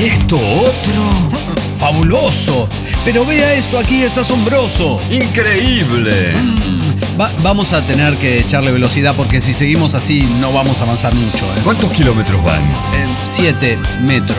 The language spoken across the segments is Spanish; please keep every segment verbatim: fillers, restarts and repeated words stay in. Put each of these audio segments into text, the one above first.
¿Y esto otro? ¡Fabuloso! Pero vea esto aquí, es asombroso. ¡Increíble! Mm, va, vamos a tener que echarle velocidad porque si seguimos así no vamos a avanzar mucho. ¿eh? ¿Cuántos kilómetros van? Eh, siete metros.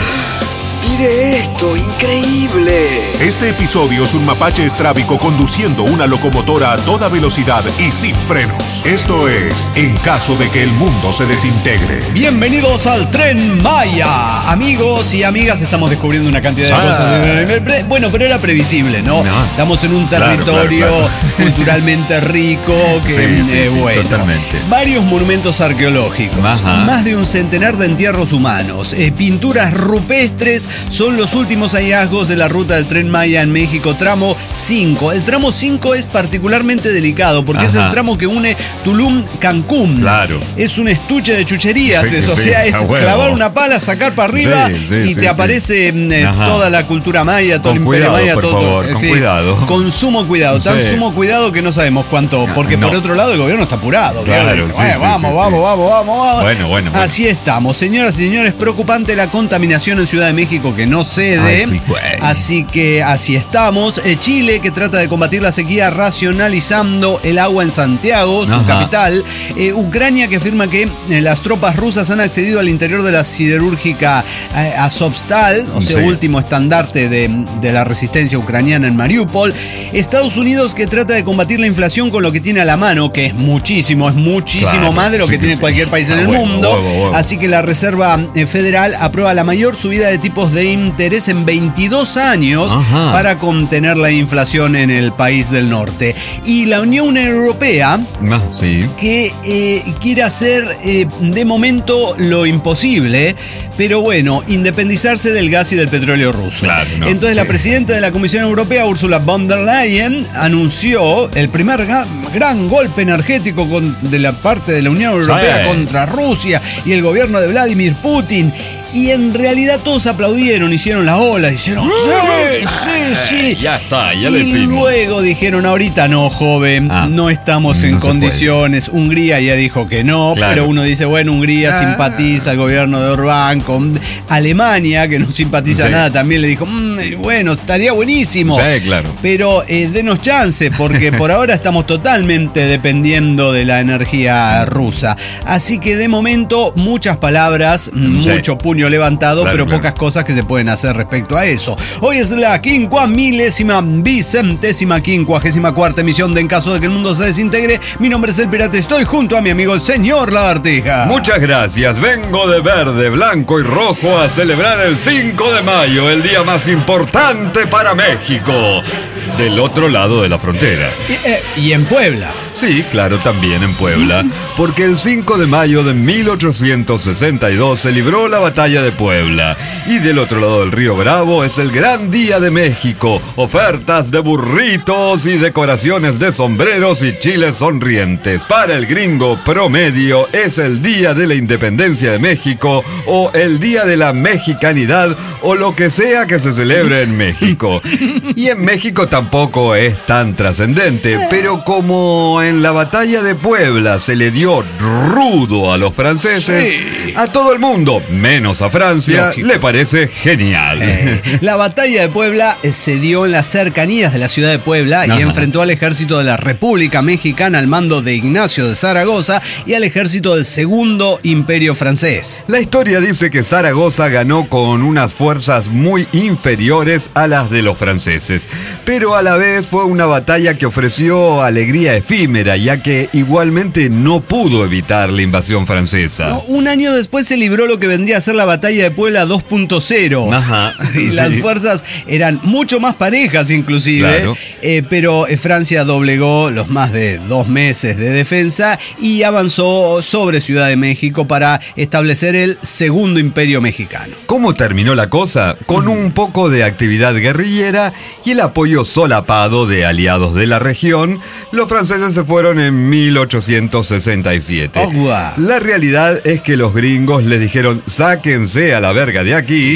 ¡Mire esto! ¡Increíble! Este episodio es un mapache estrábico conduciendo una locomotora a toda velocidad y sin frenos. Esto es En caso de que el mundo se desintegre. Bienvenidos al Tren Maya. Amigos y amigas, estamos descubriendo una cantidad de Ah. cosas. Bueno, pero era previsible, ¿no? No. Estamos en un Claro, territorio claro, claro. culturalmente rico. Que, Sí, sí, eh, sí, bueno, totalmente. varios monumentos arqueológicos. Ajá. Más de un centenar de entierros humanos. Eh, pinturas rupestres son los últimos hallazgos de la ruta del Tren Maya en México, tramo cinco. El tramo cinco es particularmente delicado porque Ajá. es el tramo que une Tulum-Cancún. Claro. Es un estuche de chucherías, Sí, eso. sí, o sea, es a huevo. clavar una pala, sacar para arriba Sí, sí, y sí, te sí. aparece eh, Ajá. toda la cultura maya, todo Con el imperio cuidado, maya, por todo. favor, todo, con cuidado. Con sumo cuidado, tan Sí. sumo cuidado que no sabemos cuánto, porque no. por otro lado el gobierno está apurado. Claro, Dice, sí, "Bueno, sí, vamos, sí, vamos, sí. vamos, vamos, vamos. Bueno, bueno, bueno. Así estamos, señoras y señores, preocupante la contaminación en Ciudad de México que no cede. Ay, sí, güey. Así que así estamos. Eh, Chile, que trata de combatir la sequía racionalizando el agua en Santiago, su Ajá. capital. Eh, Ucrania, que afirma que eh, las tropas rusas han accedido al interior de la siderúrgica eh, Azovstal, o sea, Sí. último estandarte de, de la resistencia ucraniana en Mariupol. Estados Unidos, que trata de combatir la inflación con lo que tiene a la mano, que es muchísimo, es muchísimo Claro, más de lo sí que que tiene sí. cualquier país en Ah, el huevo, mundo. huevo, huevo. Así que la Reserva eh, Federal aprueba la mayor subida de tipos de interés en veintidós años Ajá. para contener la inflación en el país del norte. Y la Unión Europea, Ah, sí. que eh, quiere hacer eh, de momento lo imposible, pero bueno, independizarse del gas y del petróleo ruso. Claro, no, Entonces la sí. presidenta de la Comisión Europea, Ursula von der Leyen, anunció el primer ga- gran golpe energético con- de la parte de la Unión Europea Sí. contra Rusia y el gobierno de Vladimir Putin. Y en realidad todos aplaudieron, hicieron la ola, dijeron sí, sí, sí. Ya está, ya y le decimos. luego dijeron, ahorita no, joven, Ah, no estamos no en se condiciones. Hungría ya dijo que no, Claro. pero uno dice, bueno, Hungría Ah. simpatiza al gobierno de Orbán. Con Alemania, que no simpatiza Sí. nada, también le dijo, "Mm, bueno, estaría buenísimo. Sí, claro. Pero eh, denos chance, porque por ahora estamos totalmente dependiendo de la energía rusa. Así que de momento, muchas palabras, Sí. mucho puño levantado, Claro, pero claro. pocas cosas que se pueden hacer respecto a eso. Hoy es la quincuagésima milésima vicentésima quincuagésima cuarta emisión de En caso de que el mundo se desintegre. Mi nombre es El Pirata, estoy junto a mi amigo el señor Lagartija. Muchas gracias. Vengo de verde, blanco y rojo a celebrar el cinco de mayo, el día más importante para México. Del otro lado de la frontera. Y, eh, y en Puebla. Sí, claro, también en Puebla, porque el cinco de mayo de mil ochocientos sesenta y dos se libró la batalla de Puebla. Y del otro lado del río Bravo es el gran día de México. Ofertas de burritos y decoraciones de sombreros y chiles sonrientes. Para el gringo promedio es el día de la independencia de México o el día de la mexicanidad o lo que sea que se celebre en México. Y en México tampoco es tan trascendente, pero como en la batalla de Puebla se le dio rudo a los franceses, Sí. a todo el mundo, menos a Francia, Lógico. le parece genial. Eh, la batalla de Puebla eh, se dio en las cercanías de la ciudad de Puebla y Ajá. enfrentó al ejército de la República Mexicana al mando de Ignacio de Zaragoza y al ejército del Segundo Imperio Francés. La historia dice que Zaragoza ganó con unas fuerzas muy inferiores a las de los franceses, pero a la vez fue una batalla que ofreció alegría efímera, ya que igualmente no pudo evitar la invasión francesa. No, un año después se libró lo que vendría a ser la batalla de Puebla dos punto cero. Ajá, Y sí. las fuerzas eran mucho más parejas inclusive, Claro. eh, pero eh, Francia doblegó los más de dos meses de defensa y avanzó sobre Ciudad de México para establecer el Segundo Imperio Mexicano. ¿Cómo terminó la cosa? Con un poco de actividad guerrillera y el apoyo solapado de aliados de la región, los franceses se fueron en mil ochocientos sesenta y siete. Oh, guau. La realidad es que los gringos les dijeron sáquense a la verga de aquí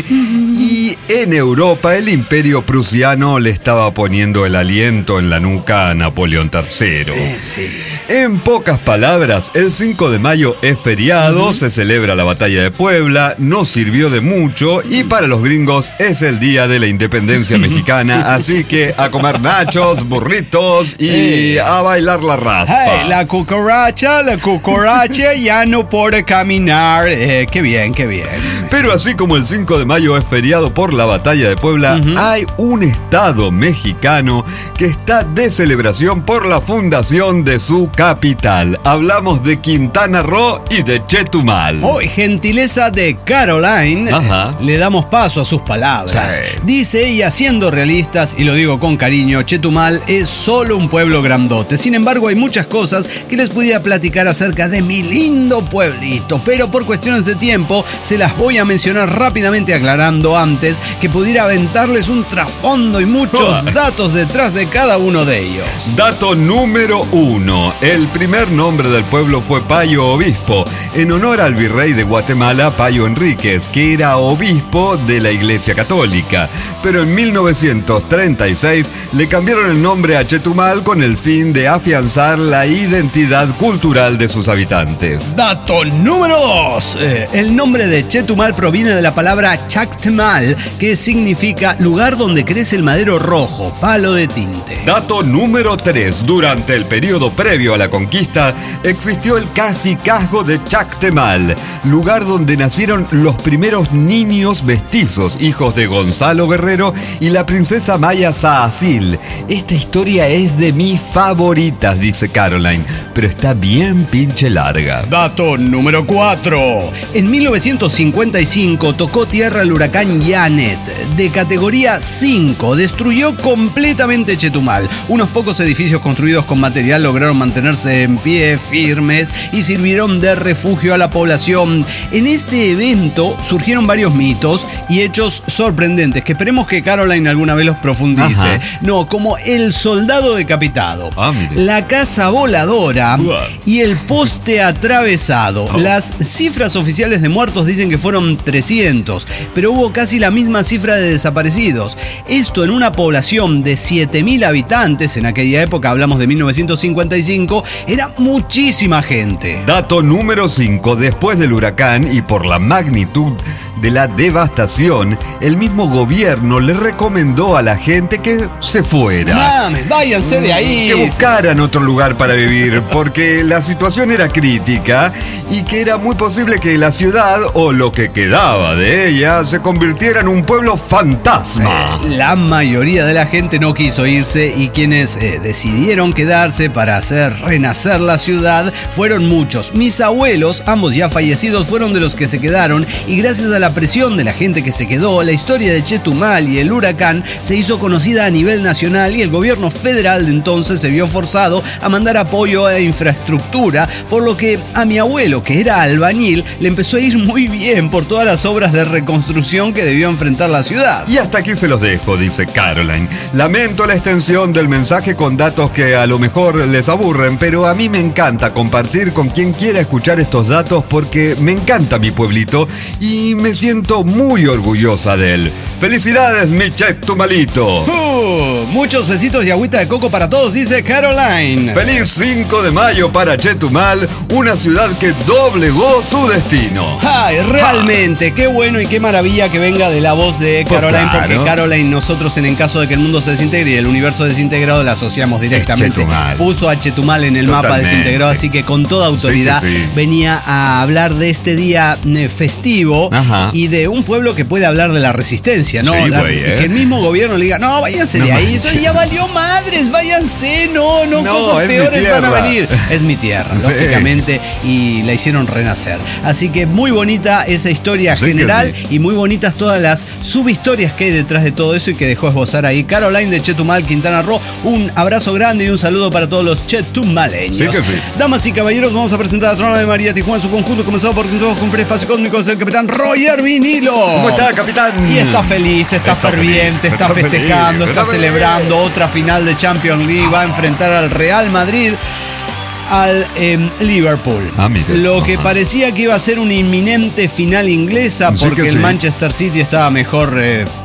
y en Europa el imperio prusiano le estaba poniendo el aliento en la nuca a Napoleón tercero. Eh, sí. En pocas palabras, el cinco de mayo es feriado, uh-huh. se celebra la batalla de Puebla, no sirvió de mucho y para los gringos es el día de la independencia mexicana, así que a comer nachos, burritos y hey. a bailar la raspa. Hey, la cucaracha, la cucaracha ya no puede caminar. Eh, qué bien, qué bien. Pero así como el cinco de mayo es feriado por la batalla de Puebla, uh-huh. hay un estado mexicano que está de celebración por la fundación de su capital. Hablamos de Quintana Roo y de Chetumal. Hoy, gentileza de Caroline, Ajá. le damos paso a sus palabras. Sí. Dice, y haciendo realistas, y lo digo con cariño, Chetumal es solo un pueblo grandote. Sin embargo, hay muchas cosas que les pudiera platicar acerca de mi lindo pueblito, pero por cuestiones de tiempo se las voy a mencionar rápidamente, aclarando antes que pudiera aventarles un trasfondo y muchos oh. datos detrás de cada uno de ellos. Dato número uno. El primer nombre del pueblo fue Payo Obispo, en honor al virrey de Guatemala, Payo Enríquez, que era obispo de la Iglesia Católica. Pero en mil novecientos treinta y seis le cambiaron el nombre a Chetumal con el fin de afianzar la identidad cultural de sus habitantes. Dato número dos. Eh, el nombre de Chetumal proviene de la palabra Chactemal, que significa lugar donde crece el madero rojo, palo de tinte. Dato número tres. Durante el periodo previo a la conquista, existió el cacicazgo de Chactemal, lugar donde nacieron los primeros niños mestizos, hijos de Gonzalo Guerrero y la princesa Maya Saacil. Esta historia es de mis favoritas, dice Caroline, pero está bien pinche larga. Dato número cuatro. En mil novecientos cincuenta y cinco tocó tierra el huracán Janet, de categoría cinco, destruyó completamente Chetumal. Unos pocos edificios construidos con material lograron mantenerse en pie, firmes, y sirvieron de refugio a la población. En este evento surgieron varios mitos y hechos sorprendentes que esperemos que Caroline alguna vez los profundice. Ajá. No, como el soldado decapitado, ah, la casa voladora wow. y el poste atravesado. Oh. Las cifras oficiales de muertos dicen que fueron trescientos, pero hubo casi la misma cifra de desaparecidos. Esto en una población de siete mil habitantes, en aquella época hablamos de mil novecientos cincuenta y cinco, era muchísima gente. Dato número cinco. Después del huracán y por la magnitud de la devastación, el mismo gobierno le recomendó a la gente que se fuera. Mames, váyanse de ahí. Que buscaran otro lugar para vivir, porque la situación era crítica y que era muy posible que la ciudad, o lo que quedaba de ella, se convirtiera en un pueblo fantasma. Eh, la mayoría de la gente no quiso irse y quienes eh, decidieron quedarse para hacer renacer la ciudad fueron muchos. Mis abuelos, ambos ya fallecidos, fueron de los que se quedaron y gracias a la presión de la gente que se quedó, la historia de Chetumal y el huracán se hizo conocida a nivel nacional y el gobierno federal de entonces se vio forzado a mandar apoyo a infraestructura, por lo que a mi abuelo, que era albañil, le empezó a ir muy bien por todas las obras de reconstrucción que debió enfrentar la ciudad. Y hasta aquí se los dejo, dice Caroline. Lamento la extensión del mensaje con datos que a lo mejor les aburren, pero a mí me encanta compartir con quien quiera escuchar estos datos porque me encanta mi pueblito y me siento muy orgullosa de él. ¡Felicidades, mi Chetumalito! Uh, muchos besitos y agüita de coco para todos, dice Caroline. ¡Feliz cinco de mayo para Chetumal, una ciudad que doblegó su destino! ¡Ay, realmente! Ah. ¡Qué bueno y qué maravilla que venga de la voz de Caroline! Pues claro. Porque Caroline, nosotros en el caso de que el mundo se desintegre y el universo desintegrado, la asociamos directamente. Puso a Chetumal en el Totalmente. mapa desintegrado, así que con toda autoridad sí sí. venía a hablar de este día festivo. Ajá. Y de un pueblo que puede hablar de la resistencia, ¿no? Sí, la, güey, ¿eh? Que el mismo gobierno le diga, no, váyanse no de ahí, eso ya valió madres, váyanse, no, no, no cosas peores van a venir. Es mi tierra, sí. lógicamente, y la hicieron renacer. Así que muy bonita esa historia sí general sí. y muy bonitas todas las subhistorias que hay detrás de todo eso y que dejó esbozar ahí Caroline de Chetumal, Quintana Roo. Un abrazo grande y un saludo para todos los chetumaleños. Sí que sí. Damas y caballeros, vamos a presentar a Trona de María Tijuana en su conjunto, comenzado por todos con un espacio cósmico del capitán Roger Vinilo. ¿Cómo está, capitán? Y está feliz, está, está ferviente, está, está festejando, feliz, está, está celebrando feliz. Otra final de Champions League. Va a enfrentar al Real Madrid, al eh, Liverpool. Ah, mire. Lo que Ajá. parecía que iba a ser una inminente final inglesa, porque sí el sí. Manchester City estaba mejor eh,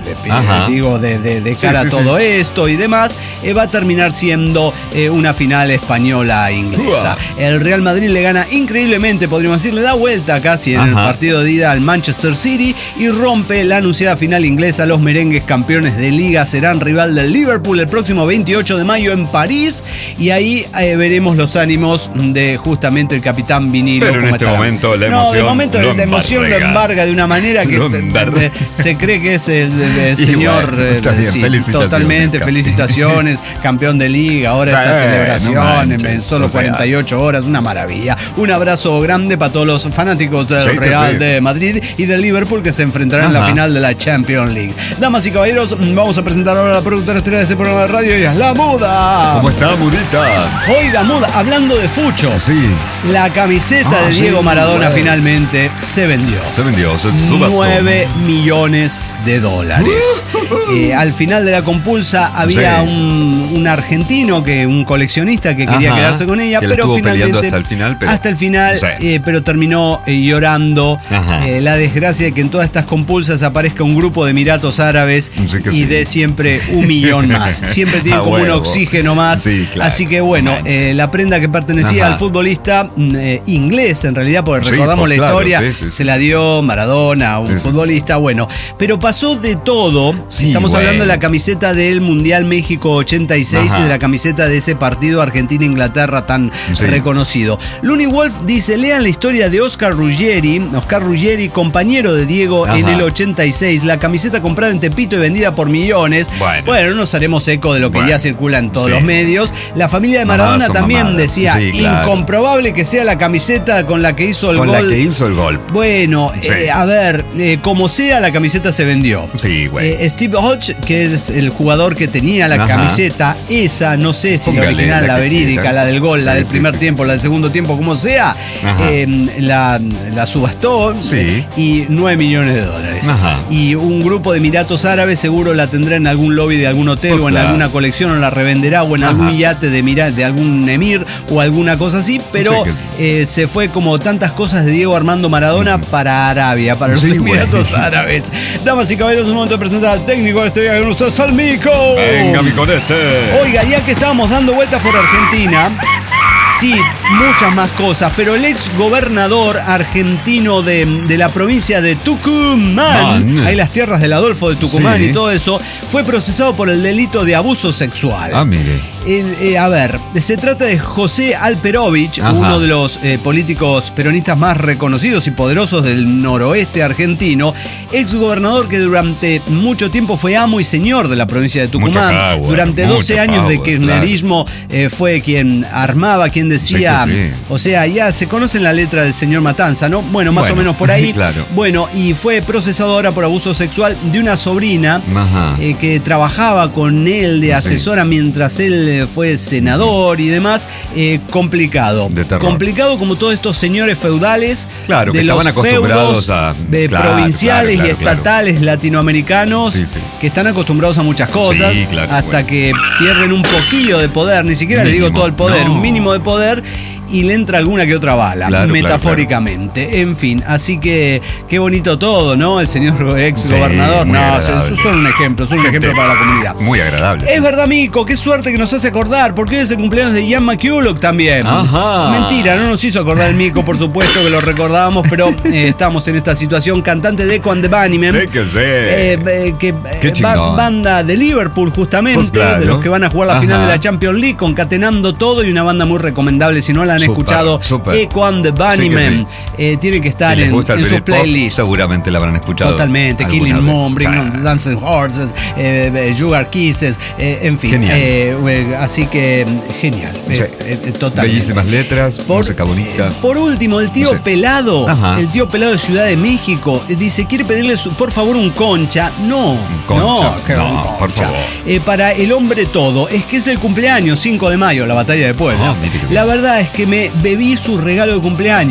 eh, digo, de, de, de cara sí, sí, a todo sí. esto y demás, eh, va a terminar siendo eh, una final española-inglesa. Uh-huh. El Real Madrid le gana increíblemente, podríamos decir, le da vuelta casi en uh-huh. el partido de ida al Manchester City y rompe la anunciada final inglesa. Los merengues, campeones de liga, serán rival del Liverpool el próximo veintiocho de mayo en París, y ahí eh, veremos los ánimos de justamente el capitán Vinilo. Pero en este estará. momento la emoción, no, de momento lo la emoción lo embarga de una manera que te, se cree que es el, el, el señor bueno, está bien, sí, felicitaciones, totalmente, felicitaciones, campeón de liga, ahora sí, esta celebración no manches, en solo o sea, cuarenta y ocho horas, una maravilla. Un abrazo grande para todos los fanáticos del sí, Real sí. de Madrid y del Liverpool, que se enfrentarán Ajá. en la final de la Champions League. Damas y caballeros, vamos a presentar ahora a la productora estrella de este programa de radio, y es la Muda. ¿Cómo está, Mudita? Oiga, Muda, hablando de fucho, sí. la camiseta ah, de Diego sí, Maradona bueno. finalmente se vendió. Se vendió, se subastó. nueve millones de dólares. eh, al final de la compulsa había sí. un, un argentino, que un coleccionista que quería Ajá, quedarse con ella, que pero finalmente hasta el final, pero, hasta el final, sí. eh, pero terminó eh, llorando eh, la desgracia de que en todas estas compulsas aparezca un grupo de Emiratos Árabes sí y sí. dé siempre un millón más. Siempre tiene ah, como bueno. un oxígeno más. Sí, claro. Así que bueno, eh, la prenda que pertenecía Ajá. al futbolista eh, inglés, en realidad, porque recordamos sí, pues, la claro, historia, sí, sí, sí. se la dio Maradona, un sí, futbolista, sí. bueno, pero pasó de todo. Sí, Estamos bueno. hablando de la camiseta del Mundial México ochenta y seis Ajá. y de la camiseta de ese partido Argentina-Inglaterra tan sí. reconocido. Looney Wolf dice: lean la historia de Oscar Ruggeri, Oscar Ruggeri, compañero de Diego Ajá. en el ochenta y seis, la camiseta comprada en Tepito y vendida por millones. Bueno, bueno no nos haremos eco de lo que bueno. ya circula en todos sí. los medios. La familia de Maradona Mamá, también mamada. decía, sí, claro. incomprobable que sea la camiseta con la que hizo el con gol. Con la que hizo el gol. Bueno, sí. eh, a ver, eh, como sea, la camiseta se vendió. Sí, güey. Eh, Steve Hodge, que es el jugador que tenía la Ajá. camiseta, esa, no sé si Póngale, la original, la, la verídica, quiera. la del gol, sí, la del sí, primer sí. tiempo, la del segundo tiempo, como sea, eh, la, la subastó sí. y nueve millones de dólares. Ajá. Y un grupo de Emiratos Árabes seguro la tendrá en algún lobby de algún hotel pues o en claro. alguna colección, o la revenderá, o en Ajá. algún yate de, mira, de algún emir o alguna cosa así, pero sí, que... eh, se fue como tantas cosas de Diego Armando Maradona mm. para Arabia, para los sí, Emiratos güey. Árabes. Damas y caballeros, un momento de presentar al técnico de este día con ustedes, al Mico. Venga, mi conete. Oiga, ya que estábamos dando vueltas por Argentina, sí, muchas más cosas, pero el ex gobernador argentino de, de la provincia de Tucumán, Man. ahí las tierras del Adolfo de Tucumán sí. y todo eso, fue procesado por el delito de abuso sexual. Ah, mire. El, eh, a ver, se trata de José Alperovich, Ajá. uno de los eh, políticos peronistas más reconocidos y poderosos del noroeste argentino, ex gobernador que durante mucho tiempo fue amo y señor de la provincia de Tucumán. Power, durante doce años power, de kirchnerismo claro. eh, fue quien armaba, quien decía, sí sí. o sea, ya se conoce en la letra del señor Matanza, ¿no? Bueno, más bueno, o menos por ahí. Claro. Bueno, y fue procesado ahora por abuso sexual de una sobrina eh, que trabajaba con él de asesora sí. mientras él fue senador y demás. Eh, complicado. De terror. Complicado como todos estos señores feudales claro, de que los estaban acostumbrados feudos a de claro, provinciales claro, claro, y estatales claro. latinoamericanos sí, sí. que están acostumbrados a muchas cosas sí, claro, hasta bueno. que pierden un poquillo de poder, ni siquiera mínimo, les digo todo el poder, no. un mínimo de poder, y le entra alguna que otra bala, claro, metafóricamente. Claro, claro. En fin, así que qué bonito todo, ¿no? El señor ex sí, gobernador, no, agradable. son un ejemplo, son un ejemplo para la comunidad. Muy agradable. Es verdad, Mico, qué suerte que nos hace acordar, porque hoy es el cumpleaños de Ian McCulloch también. Ajá. Mentira, no nos hizo acordar el Mico, por supuesto que lo recordábamos, pero eh, estamos en esta situación. Cantante de Echo and the Bunnymen. Sí que sí. Eh, eh, que, eh, ba- banda de Liverpool, justamente, pues claro. de los que van a jugar la Ajá. final de la Champions League, concatenando todo, y una banda muy recomendable. Si no la han super, escuchado, super. Echo and the Bunnymen, sí sí. eh, tiene que estar si en, en sus playlists. Seguramente la habrán escuchado. Totalmente. Killing Moon, Bring On Dancing Horses, eh, Sugar Kisses, eh, en fin. Genial. Eh, así que genial. Sí. Eh, eh, totalmente. Bellísimas letras, por, música bonita. Por último, el tío no sé. Pelado, Ajá. el tío Pelado de Ciudad de México, dice, quiere pedirle su, por favor un concha. No, un concha. no, no un concha. Por favor. Eh, para el hombre todo, es que es el cumpleaños, cinco de mayo, la batalla de Puebla. Oh, la verdad es que me bebí su regalo de cumpleaños. Ah.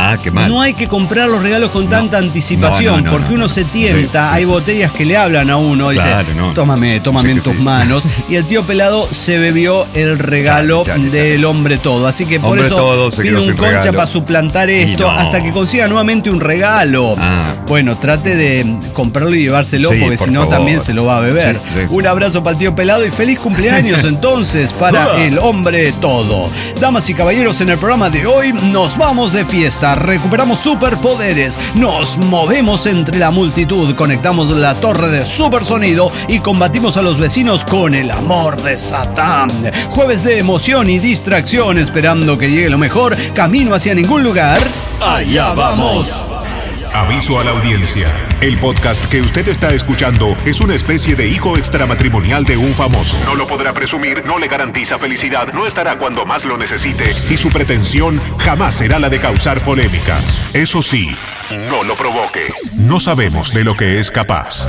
Ah, qué mal. No hay que comprar los regalos con no. tanta anticipación, no, no, no, porque no, uno no, se tienta. Sí, hay sí, botellas sí, que sí. le hablan a uno. Claro, dice, no. tómame, tómame sí, en tus sí. manos. Y el tío pelado se bebió el regalo chale, chale, del chale. hombre todo. Así que por hombre eso todo, se pide un concha regalo. para suplantar esto no. hasta que consiga nuevamente un regalo. Ah. Bueno, trate de comprarlo y llevárselo, sí, porque por si no también se lo va a beber. Sí, sí, sí. Un abrazo para el tío pelado y feliz cumpleaños entonces para el hombre todo. Damas y caballeros, en el programa de hoy nos vamos de fiesta, recuperamos superpoderes, nos movemos entre la multitud, conectamos la torre de supersonido y combatimos a los vecinos con el amor de Satán. Jueves de emoción y distracción, esperando que llegue lo mejor, camino hacia ningún lugar. ¡Allá vamos! Aviso a la audiencia. El podcast que usted está escuchando es una especie de hijo extramatrimonial de un famoso. No lo podrá presumir, no le garantiza felicidad, no estará cuando más lo necesite y su pretensión jamás será la de causar polémica. Eso sí, no lo provoque. No sabemos de lo que es capaz.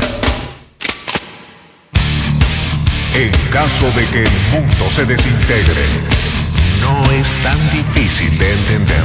En caso de que el mundo se desintegre, no es tan difícil de entender.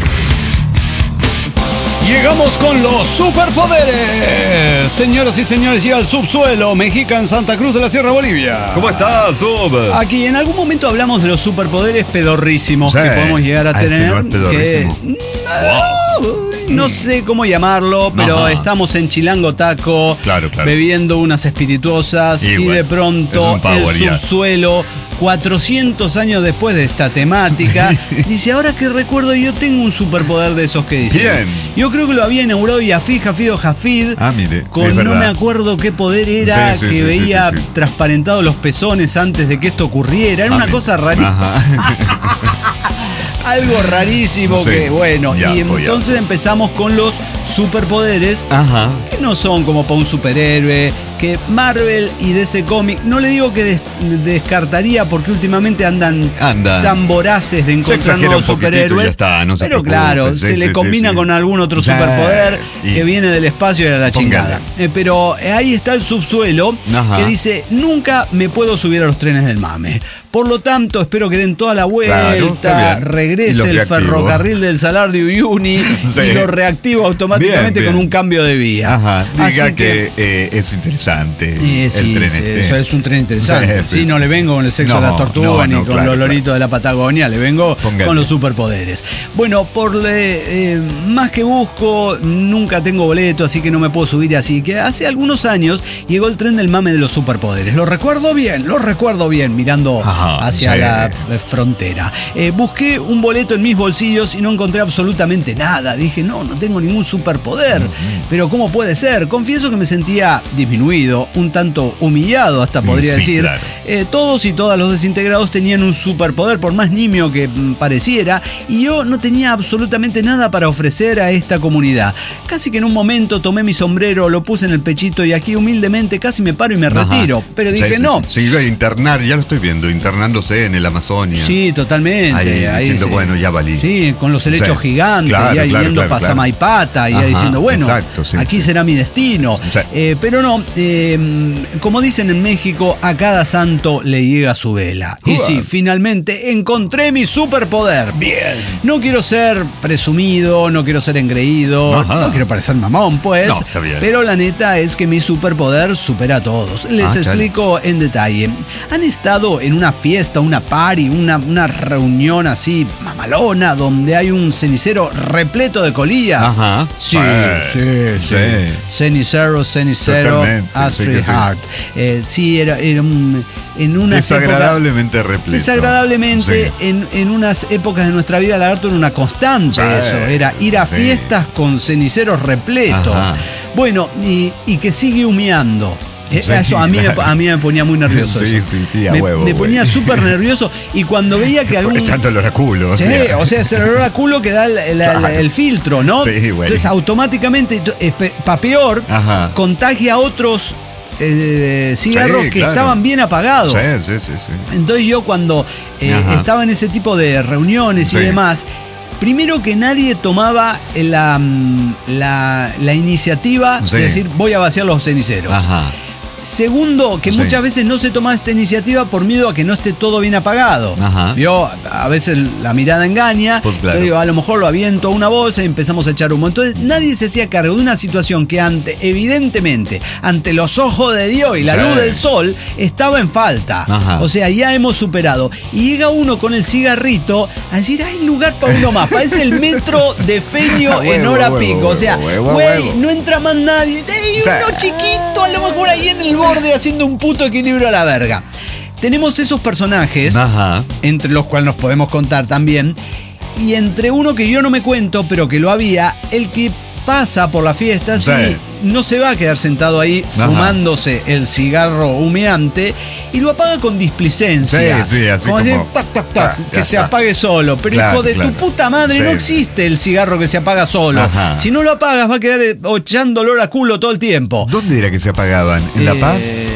Llegamos con los superpoderes. Señoras y señores, llega el subsuelo Mexica en Santa Cruz de la Sierra, Bolivia. ¿Cómo estás, Sub? Aquí en algún momento hablamos de los superpoderes pedorrísimos sí. que podemos llegar a ah, tener. Este no es pedorrísimo. Que... Wow. No sé cómo llamarlo, pero Ajá. estamos en Chilango Taco, claro, claro. bebiendo unas espirituosas y, y bueno, de pronto el subsuelo, cuatrocientos años después de esta temática, sí. dice, ahora que recuerdo, yo tengo un superpoder de esos que dicen. Bien. Yo creo que lo había inaugurado Yafid Jafido Jafid, ah, mire, con no me acuerdo qué poder era, sí, sí, que sí, veía sí, sí, sí. transparentado los pezones antes de que esto ocurriera. Era ah, una mire. cosa rarísima. Algo rarísimo sí, que, bueno, ya, y entonces ya. empezamos con los superpoderes, Ajá. que no son como para un superhéroe, que Marvel y D C Comics, no le digo que des- descartaría porque últimamente andan Anda. tan voraces de encontrar nuevos superhéroes, está, no se pero preocupe, claro, sí, se sí, le sí, combina sí. con algún otro ya, superpoder y... que viene del espacio y de la chingada. Eh, pero eh, ahí está el subsuelo Ajá. que dice, nunca me puedo subir a los trenes del mame. Por lo tanto, espero que den toda la vuelta, claro, regrese el ferrocarril del Salar de Uyuni sí. y lo reactivo automáticamente bien, bien. con un cambio de vía. Ajá. Diga Así que, que eh, es interesante eh, sí, el tren sí, este. Eso es un tren interesante. Sí, sí, sí, no le vengo con el sexo no, de las tortugas no, no, ni con claro, los loritos claro. de la Patagonia, le vengo Póngale. con los superpoderes. Bueno, por le, eh, más que busco, nunca tengo boleto, así que no me puedo subir. Así que hace algunos años llegó el tren del mame de los superpoderes. Lo recuerdo bien, lo recuerdo bien, mirando Ajá. hacia sí. la frontera. Eh, busqué un boleto en mis bolsillos y no encontré absolutamente nada. Dije, no, no tengo ningún superpoder. Uh-huh. Pero ¿cómo puede ser? Confieso que me sentía disminuido, un tanto humillado hasta podría sí, decir. Claro. Eh, todos y todas los desintegrados tenían un superpoder, por más nimio que mm, pareciera, y yo no tenía absolutamente nada para ofrecer a esta comunidad. Casi que en un momento tomé mi sombrero, lo puse en el pechito y aquí humildemente casi me paro y me Ajá. retiro. Pero dije, sí, sí, no. Sí, se iba a internar, ya lo estoy viendo, internándose en el Amazonia. Sí, totalmente. Ahí, ahí diciendo, sí. bueno, ya valí. Sí, con los helechos sí. gigantes, claro, y ahí claro, viendo claro, Pasamaipata, claro. y ahí diciendo, bueno, exacto, sí, aquí sí. será mi destino. Sí. Eh, pero no, eh, como dicen en México, a cada santo le llega su vela. Uh-huh. Y sí, finalmente encontré mi superpoder. Bien. No quiero ser presumido, no quiero ser engreído, Ajá. no quiero parecer mamón, pues. No, está bien. Pero la neta es que mi superpoder supera a todos. Les ah, explico chale. en detalle. ¿Han estado en una fiesta, una party, una, una reunión así mamalona donde hay un cenicero repleto de colillas? Ajá. Sí, sí, sí. sí. Cenicero, cenicero, Astrid sí Hart. Sí. Eh, sí, era, era un, en una desagradablemente época, repleto. Desagradablemente sí. en, en unas épocas de nuestra vida, lagarto, era una constante sí. eso. Era ir a sí. fiestas con ceniceros repletos. Ajá. Bueno, y, y que sigue humeando. Sí, eso a mí, me, a mí me ponía muy nervioso. Sí, eso. sí, sí, a me, huevo. Me ponía súper nervioso y cuando veía que algún. Es tanto el olor a culo. Sí, o sea, o sea es el olor a culo que da el, el, claro. el, el filtro, ¿no? Sí, bueno. Entonces automáticamente, para peor, Ajá. contagia a otros eh, cigarros sí, que claro. estaban bien apagados. Sí, sí, sí, sí. Entonces yo cuando eh, estaba en ese tipo de reuniones sí. y demás. Primero que nadie tomaba la, la, la iniciativa sí. de decir voy a vaciar los ceniceros. Ajá. Segundo, que Sí. muchas veces no se toma esta iniciativa por miedo a que no esté todo bien apagado. Ajá. ¿Vio? A veces la mirada engaña. Pues claro. Yo digo, a lo mejor lo aviento a una bolsa y empezamos a echar humo. Entonces nadie se hacía cargo de una situación que ante, evidentemente, ante los ojos de Dios y la Sí. luz del sol, estaba en falta. Ajá. O sea, ya hemos superado. Y llega uno con el cigarrito a decir, hay lugar para uno más. Parece el metro de Feño en Huevo, hora huevo, pico. O sea, huevo, güey, huevo. no entra más nadie. Hay Sí. uno chiquito, a lo mejor ahí en el borde haciendo un puto equilibrio a la verga. Tenemos esos personajes, Ajá. entre los cuales nos podemos contar también, y entre uno que yo no me cuento, pero que lo había, el que pasa por la fiesta, Sí. sí, no se va a quedar sentado ahí Ajá. fumándose el cigarro humeante y lo apaga con displicencia. Sí, sí, así como, como, decir, tac, tac, tac, ah, que ya se está. apague solo. Pero Claro, hijo de claro. tu puta madre, Sí. no existe el cigarro que se apaga solo. Ajá. Si no lo apagas, va a quedar eh, echando olor a culo todo el tiempo. ¿Dónde era que se apagaban? ¿En La Paz? Eh,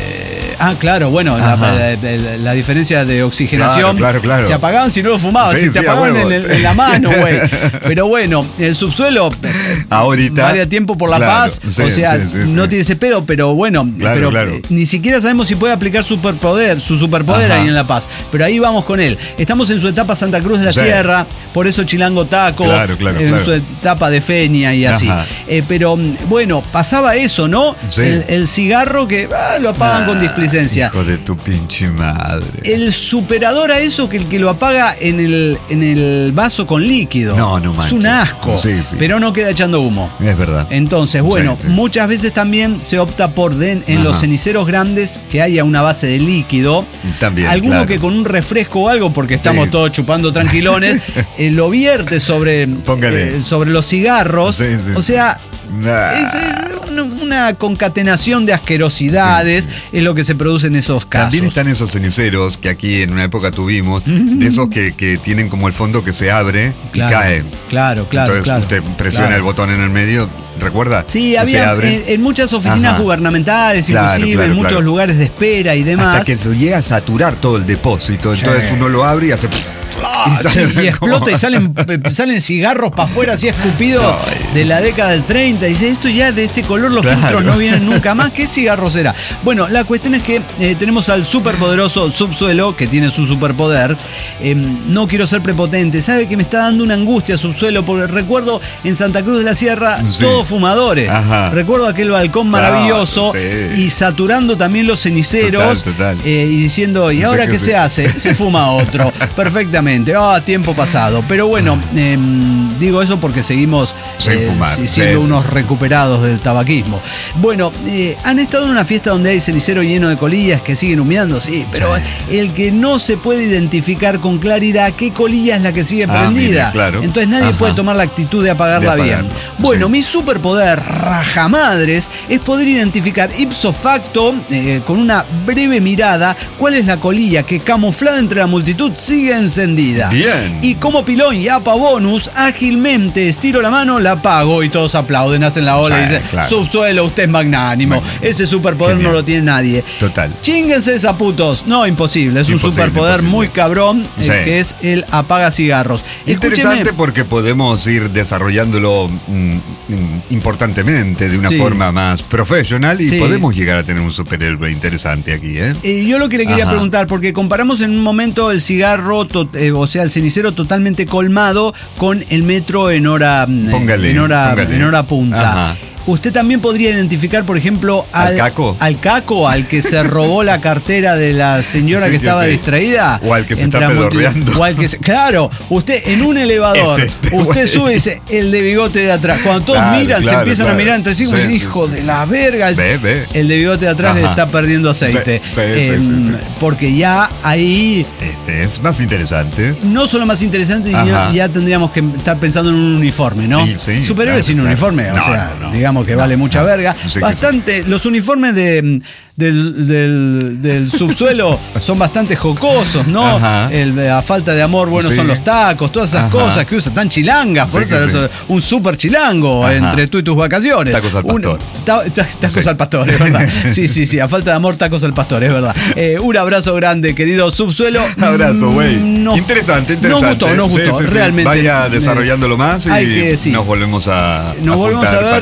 Ah, claro, bueno, la, Ajá. la- la- la diferencia de oxigenación. Claro, claro, claro. Se apagaban si no lo fumaban, Sí, si te sí, a apagaban en, huevo. el- en la mano, güey. Pero bueno, el subsuelo. Ahorita. Varia tiempo por La Claro, Paz. sí, o sea, sí, sí, no sí. tiene ese pedo, pero bueno. Claro, pero claro. eh, ni siquiera sabemos si puede aplicar superpoder, su superpoder Ajá. ahí en La Paz. Pero ahí vamos con él. Estamos en su etapa Santa Cruz de la Sí. Sierra, por eso Chilango Taco. Claro, claro, en claro. su etapa de Feña y así. Ajá. Eh, pero bueno, pasaba eso, ¿no? Sí. El, el cigarro que ah, lo apagan con Ah, displicencia. Hijo de tu pinche madre. El superador a eso que el que lo apaga en el, en el vaso con líquido. No, no Es manches. un asco. Sí, sí. Pero no queda echando humo. Es verdad. Entonces, bueno, Sí, sí. muchas veces también se opta por den- en Ajá. los ceniceros grandes que haya una base de líquido. También, Alguno claro. que con un refresco o algo, porque estamos Sí. todos chupando tranquilones, eh, lo vierte sobre, Póngale. eh, sobre los cigarros. Sí, sí, o sí. sea, Nah. es, eh, una, una concatenación de asquerosidades es lo que se produce en esos casos. También están esos ceniceros que aquí en una época tuvimos, de esos que, que tienen como el fondo que se abre Claro, y cae. Claro, claro, Entonces claro. usted presiona Claro. el botón en el medio, ¿recuerda? Sí, Que se había abre. en, en muchas oficinas Ajá. gubernamentales, Claro, inclusive claro, en muchos claro. lugares de espera y demás. Hasta que se llega a saturar todo el depósito. Sí. Entonces uno lo abre y hace. Ah, y sí, sale y explota como- y salen, salen cigarros para afuera así escupidos Ay, de la década del treinta. Dice, esto ya de este color los Claro. filtros no vienen nunca más. ¿Qué cigarro será? Bueno, la cuestión es que eh, tenemos al superpoderoso Subsuelo, que tiene su superpoder. Eh, no quiero ser prepotente. ¿Sabe que me está dando una angustia Subsuelo? Porque recuerdo en Santa Cruz de la Sierra, Sí. todos fumadores. Ajá. Recuerdo aquel balcón Claro, maravilloso sí. y saturando también los ceniceros. Total, total. eh, y diciendo, ¿y Sí, ahora que qué sí. se hace? Se fuma otro. Perfectamente. Ah, tiempo pasado. Pero bueno, eh, digo eso porque seguimos Sin eh, fumar. si- Sí, siendo sí, unos sí. recuperados del tabaquismo. Bueno, eh, han estado en una fiesta donde hay cenicero lleno de colillas que siguen humeando, sí, pero Sí. el que no se puede identificar con claridad qué colilla es la que sigue Ah, prendida. mire, claro. Entonces nadie Ajá. puede tomar la actitud de apagarla De bien. apagarlo, Bueno, sí. mi superpoder rajamadres es poder identificar ipso facto, eh, con una breve mirada, cuál es la colilla que camuflada entre la multitud sigue encendida. Bien. Y como pilón y apa bonus, ágilmente estiro la mano, la apago y todos aplauden, hacen la ola Sí, y dicen, claro. subsuelo, usted es magnánimo. Magnánimo. Ese superpoder Genial. no lo tiene nadie. Total. Chínguense esa putos. No, imposible. Es un Imposible, superpoder imposible. muy cabrón, eh, Sí. que es el apaga cigarros. Interesante Escúcheme. porque podemos ir desarrollándolo mm, mm, importantemente, de una Sí. forma más profesional y Sí. podemos llegar a tener un superhéroe interesante aquí, ¿eh? Eh, yo lo que le quería Ajá. preguntar, porque comparamos en un momento el cigarro, to- eh, o sea, el cenicero totalmente colmado con el metro en hora, mm, eh, Póngale, en hora, póngale. en hora punta. Ajá. Usted también podría identificar, por ejemplo, al, ¿Al caco? al caco, al que se robó la cartera de la señora Sí, que que estaba sí. distraída. O al que se Entre está la multitud. pedorreando. O al que se- claro, usted en un elevador, Es este, usted güey. sube y dice, el de bigote de atrás. Cuando todos Claro, miran, se claro, empiezan claro. a mirar entre sí, Sí, como sí, hijo sí. de la verga. Ve, ve. El de bigote de atrás le Ajá. está perdiendo aceite. Sí, sí, sí, Em, sí, sí. Porque ya ahí Este es más interesante. no solo más interesante, sino Ajá. ya tendríamos que estar pensando en un uniforme, ¿no? Sí, sí, Superhéroes claro, sin claro. uniforme, o No, sea, no, no. digamos que No, vale mucha no. verga. Sí que Bastante, los uniformes de, del, del- del subsuelo son bastante jocosos, ¿no? Ajá. El, a falta de amor, bueno, Sí. son los tacos, todas esas Ajá. cosas que usan, tan chilangas, por Sí que eso sí. es un super chilango Ajá. entre tú y tus vacaciones. Tacos al Un- pastor. ta- ta- tacos Sí. al pastor, es verdad. Sí, sí, sí, a falta de amor, tacos al pastor, es verdad. Eh, un abrazo grande, querido subsuelo. Abrazo, güey. Mm, nos- Interesante, Nos interesante. gustó, nos Sí, gustó, sí, sí. realmente. Vaya eh, desarrollándolo más y hay que, sí. nos volvemos a, Nos a volvemos a juntar ver para-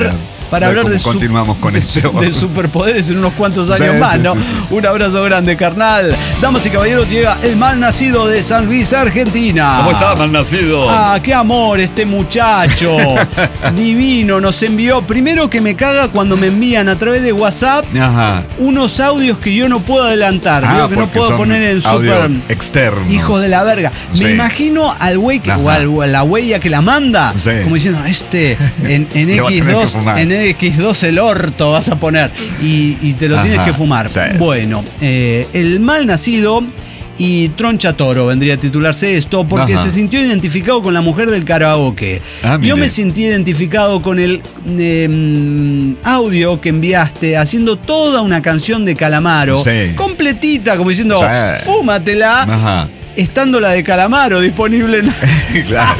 para hablar de, continuamos con de, eso. de superpoderes en unos cuantos años sí, más, sí, ¿no? Sí, sí, sí. Un abrazo grande, carnal. Damas y caballeros, llega el mal nacido de San Luis, Argentina. ¿Cómo está, mal nacido? Ah, qué amor este muchacho. Divino, nos envió. Primero que me caga cuando me envían a través de WhatsApp Ajá. unos audios que yo no puedo adelantar. Ah, Digo que no porque puedo son poner en super externos. Hijo de la verga. Me Sí. imagino al güey que, o al- o a la huella que la manda, Sí. como diciendo, este en, en Le va a X tener que dos, fumar. en X dos el orto vas a poner y, y te lo Ajá. tienes que fumar. Sí. Bueno, eh, el mal nacido y Troncha Toro vendría a titularse esto porque Ajá. se sintió identificado con la mujer del karaoke. Ah, Yo mire. me sentí identificado con el eh, audio que enviaste haciendo toda una canción de Calamaro, Sí. completita, como diciendo, Sí. fúmatela, Ajá. estando la de Calamaro disponible en... Claro.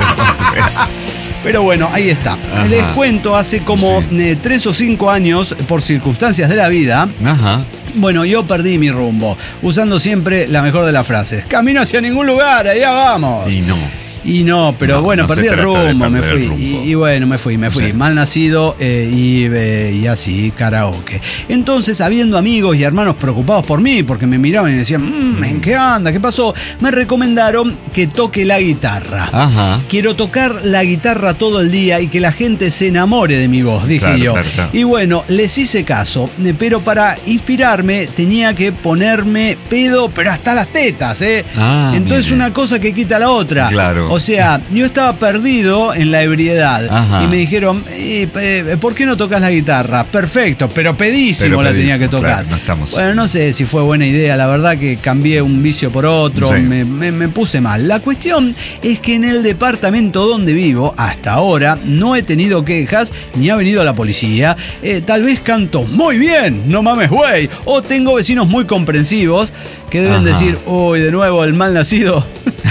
Pero bueno, ahí está. Ajá. Les cuento, hace como Sí. eh, tres o cinco años, por circunstancias de la vida, Ajá. bueno, yo perdí mi rumbo, usando siempre la mejor de las frases. Camino hacia ningún lugar, allá vamos. Y no. Y no, pero No, bueno, no se perdí el trata de rumbo, me perder fui. el rumbo. Y, y bueno, me fui, me fui. Sí. Mal nacido eh, y, eh, y así, karaoke. Entonces, habiendo amigos y hermanos preocupados por mí, porque me miraban y decían, mmm, ¿en qué anda? ¿Qué pasó? Me recomendaron que toque la guitarra. Ajá. Quiero tocar la guitarra todo el día y que la gente se enamore de mi voz, dije Claro, yo. claro, claro. Y bueno, les hice caso, eh, pero para inspirarme tenía que ponerme pedo, pero hasta las tetas, ¿eh? Ah, Entonces mire. una cosa que quita la otra. Claro. O sea, yo estaba perdido en la ebriedad. Ajá. Y me dijeron, eh, eh, ¿por qué no tocas la guitarra? Perfecto, pero pedísimo Pero la tenía que pedísimo, tocar. claro, no estamos- Bueno, no sé si fue buena idea, la verdad que cambié un vicio por otro, Sí. me, me- me puse mal. La cuestión es que en el departamento donde vivo, hasta ahora, no he tenido quejas, ni ha venido la policía. Eh, tal vez canto muy bien, no mames, güey. O tengo vecinos muy comprensivos que deben Ajá. decir, uy, de nuevo el mal nacido.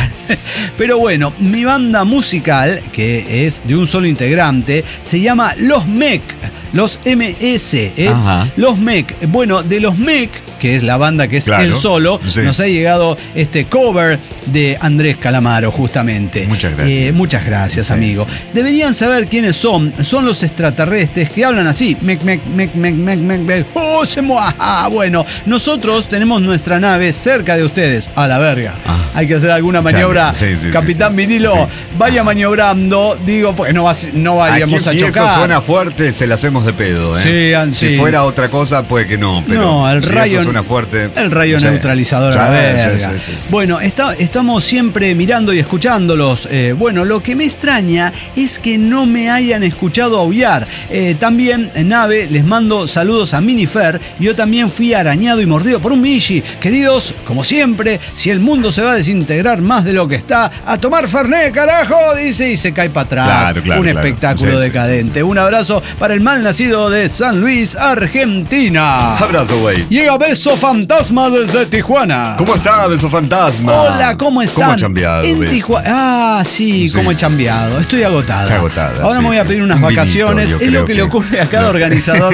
Pero bueno, mi banda musical, que es de un solo integrante, se llama Los M E C. Los M S, ¿eh? Ajá. Los M E C. Bueno, de los M E C, que es la banda que es Claro, él solo, sí. nos ha llegado este cover de Andrés Calamaro, justamente. Muchas gracias. Eh, muchas gracias, Sí, amigo. sí. Deberían saber quiénes son. Son los extraterrestres que hablan así. Mec, mec, mec, mec, mec, mec, mec. Oh, se mo- ah, bueno, nosotros tenemos nuestra nave cerca de ustedes. A la verga. Ah. Hay que hacer alguna Chale, maniobra. sí, sí, sí, Capitán sí. Vinilo, Sí. vaya maniobrando. Digo, porque no, va, no vayamos Aquí, a si chocar. eso suena fuerte, se la hacemos de pedo, ¿eh? Sí, an- Si sí. fuera otra cosa, puede que no, pero no, el si rayo, eso suena fuerte. el rayo sí. neutralizador a la Sí, verga. sí, sí, sí, sí. Bueno, está- estamos siempre mirando y escuchándolos. Eh, bueno, lo que me extraña es que no me hayan escuchado aullar. Eh, también, en nave, les mando saludos a Minifer. Yo también fui arañado y mordido por un Michi. Queridos, como siempre, si el mundo se va a desintegrar más de lo que está, a tomar Fernet, carajo, dice, y se cae para atrás. Claro, claro, un claro. espectáculo Sí, sí, decadente. sí, sí. Un abrazo para el mal nacido de San Luis, Argentina. Abrazo, güey. Llega Beso Fantasma desde Tijuana. ¿Cómo está, Beso Fantasma? Hola, ¿cómo están? ¿Cómo ha cambiado? En Beso? Tijuana. Ah, sí, Sí, cómo he sí. chambeado. Estoy agotada. Está agotada, Ahora sí, me voy a sí. pedir unas Un vinito, vacaciones. yo Es lo creo que, que- le ocurre a cada No. organizador.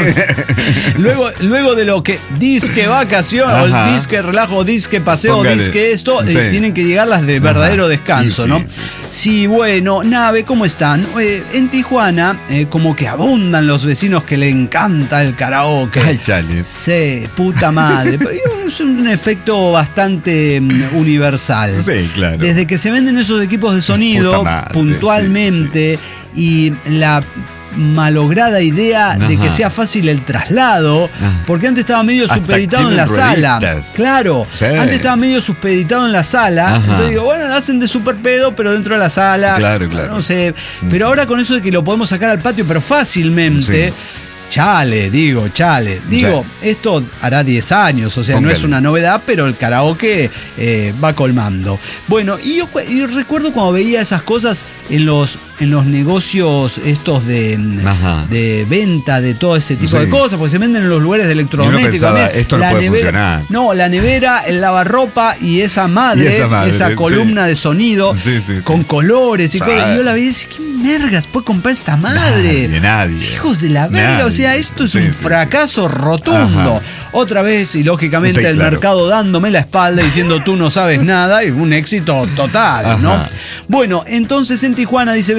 luego, luego de lo que disque vacación, Ajá. o disque relajo, disque paseo, Póngale. disque esto, eh, Sí. tienen que llegar las de verdadero Ajá. descanso, Y sí, ¿no? sí, sí, sí. Sí, bueno, nave, ¿cómo están? Eh, en Tijuana, eh, como que abundan los vecinos que le encanta el karaoke. Ay, chales. Sí, puta madre. Pero es un efecto bastante mm, universal. Sí, claro. Desde que se venden esos equipos de sonido Puta madre, puntualmente y la malograda idea de que Ajá. sea fácil el traslado, Ajá. porque antes estaba medio Hasta supeditado en la tienen sala. rueditas. Claro, Sí. antes estaba medio supeditado en la sala. Ajá. Entonces digo, bueno, lo hacen de super pedo, pero dentro de la sala. Claro, claro. No sé. Pero ahora con eso de que lo podemos sacar al patio, pero fácilmente. Sí. Chale, digo, chale. Digo, esto hará diez años, o sea, no Póngale. es una novedad, pero el karaoke eh, va colmando. Bueno, y yo, cu- yo recuerdo cuando veía esas cosas en los, en los negocios estos de, Ajá. de venta de todo ese tipo Sí. de cosas, porque se venden en los lugares de electrodomésticos. pensaba, También. esto no La puede nevera- funcionar. No, la nevera, el lavarropa y esa madre, Y esa madre, esa sí. columna de sonido Sí, sí, sí. con colores y Sí. cosas. Y yo la veía y decía, ¿qué mergas puede comprar esta madre? Nadie, nadie. Hijos de la verga, Nadie. o sea, esto es Sí, un sí, fracaso rotundo. Ajá. Otra vez, y lógicamente Sí, el claro. mercado dándome la espalda diciendo tú no sabes nada, y un éxito total, ¿no? Ajá. Bueno, entonces en Tijuana, dice Beso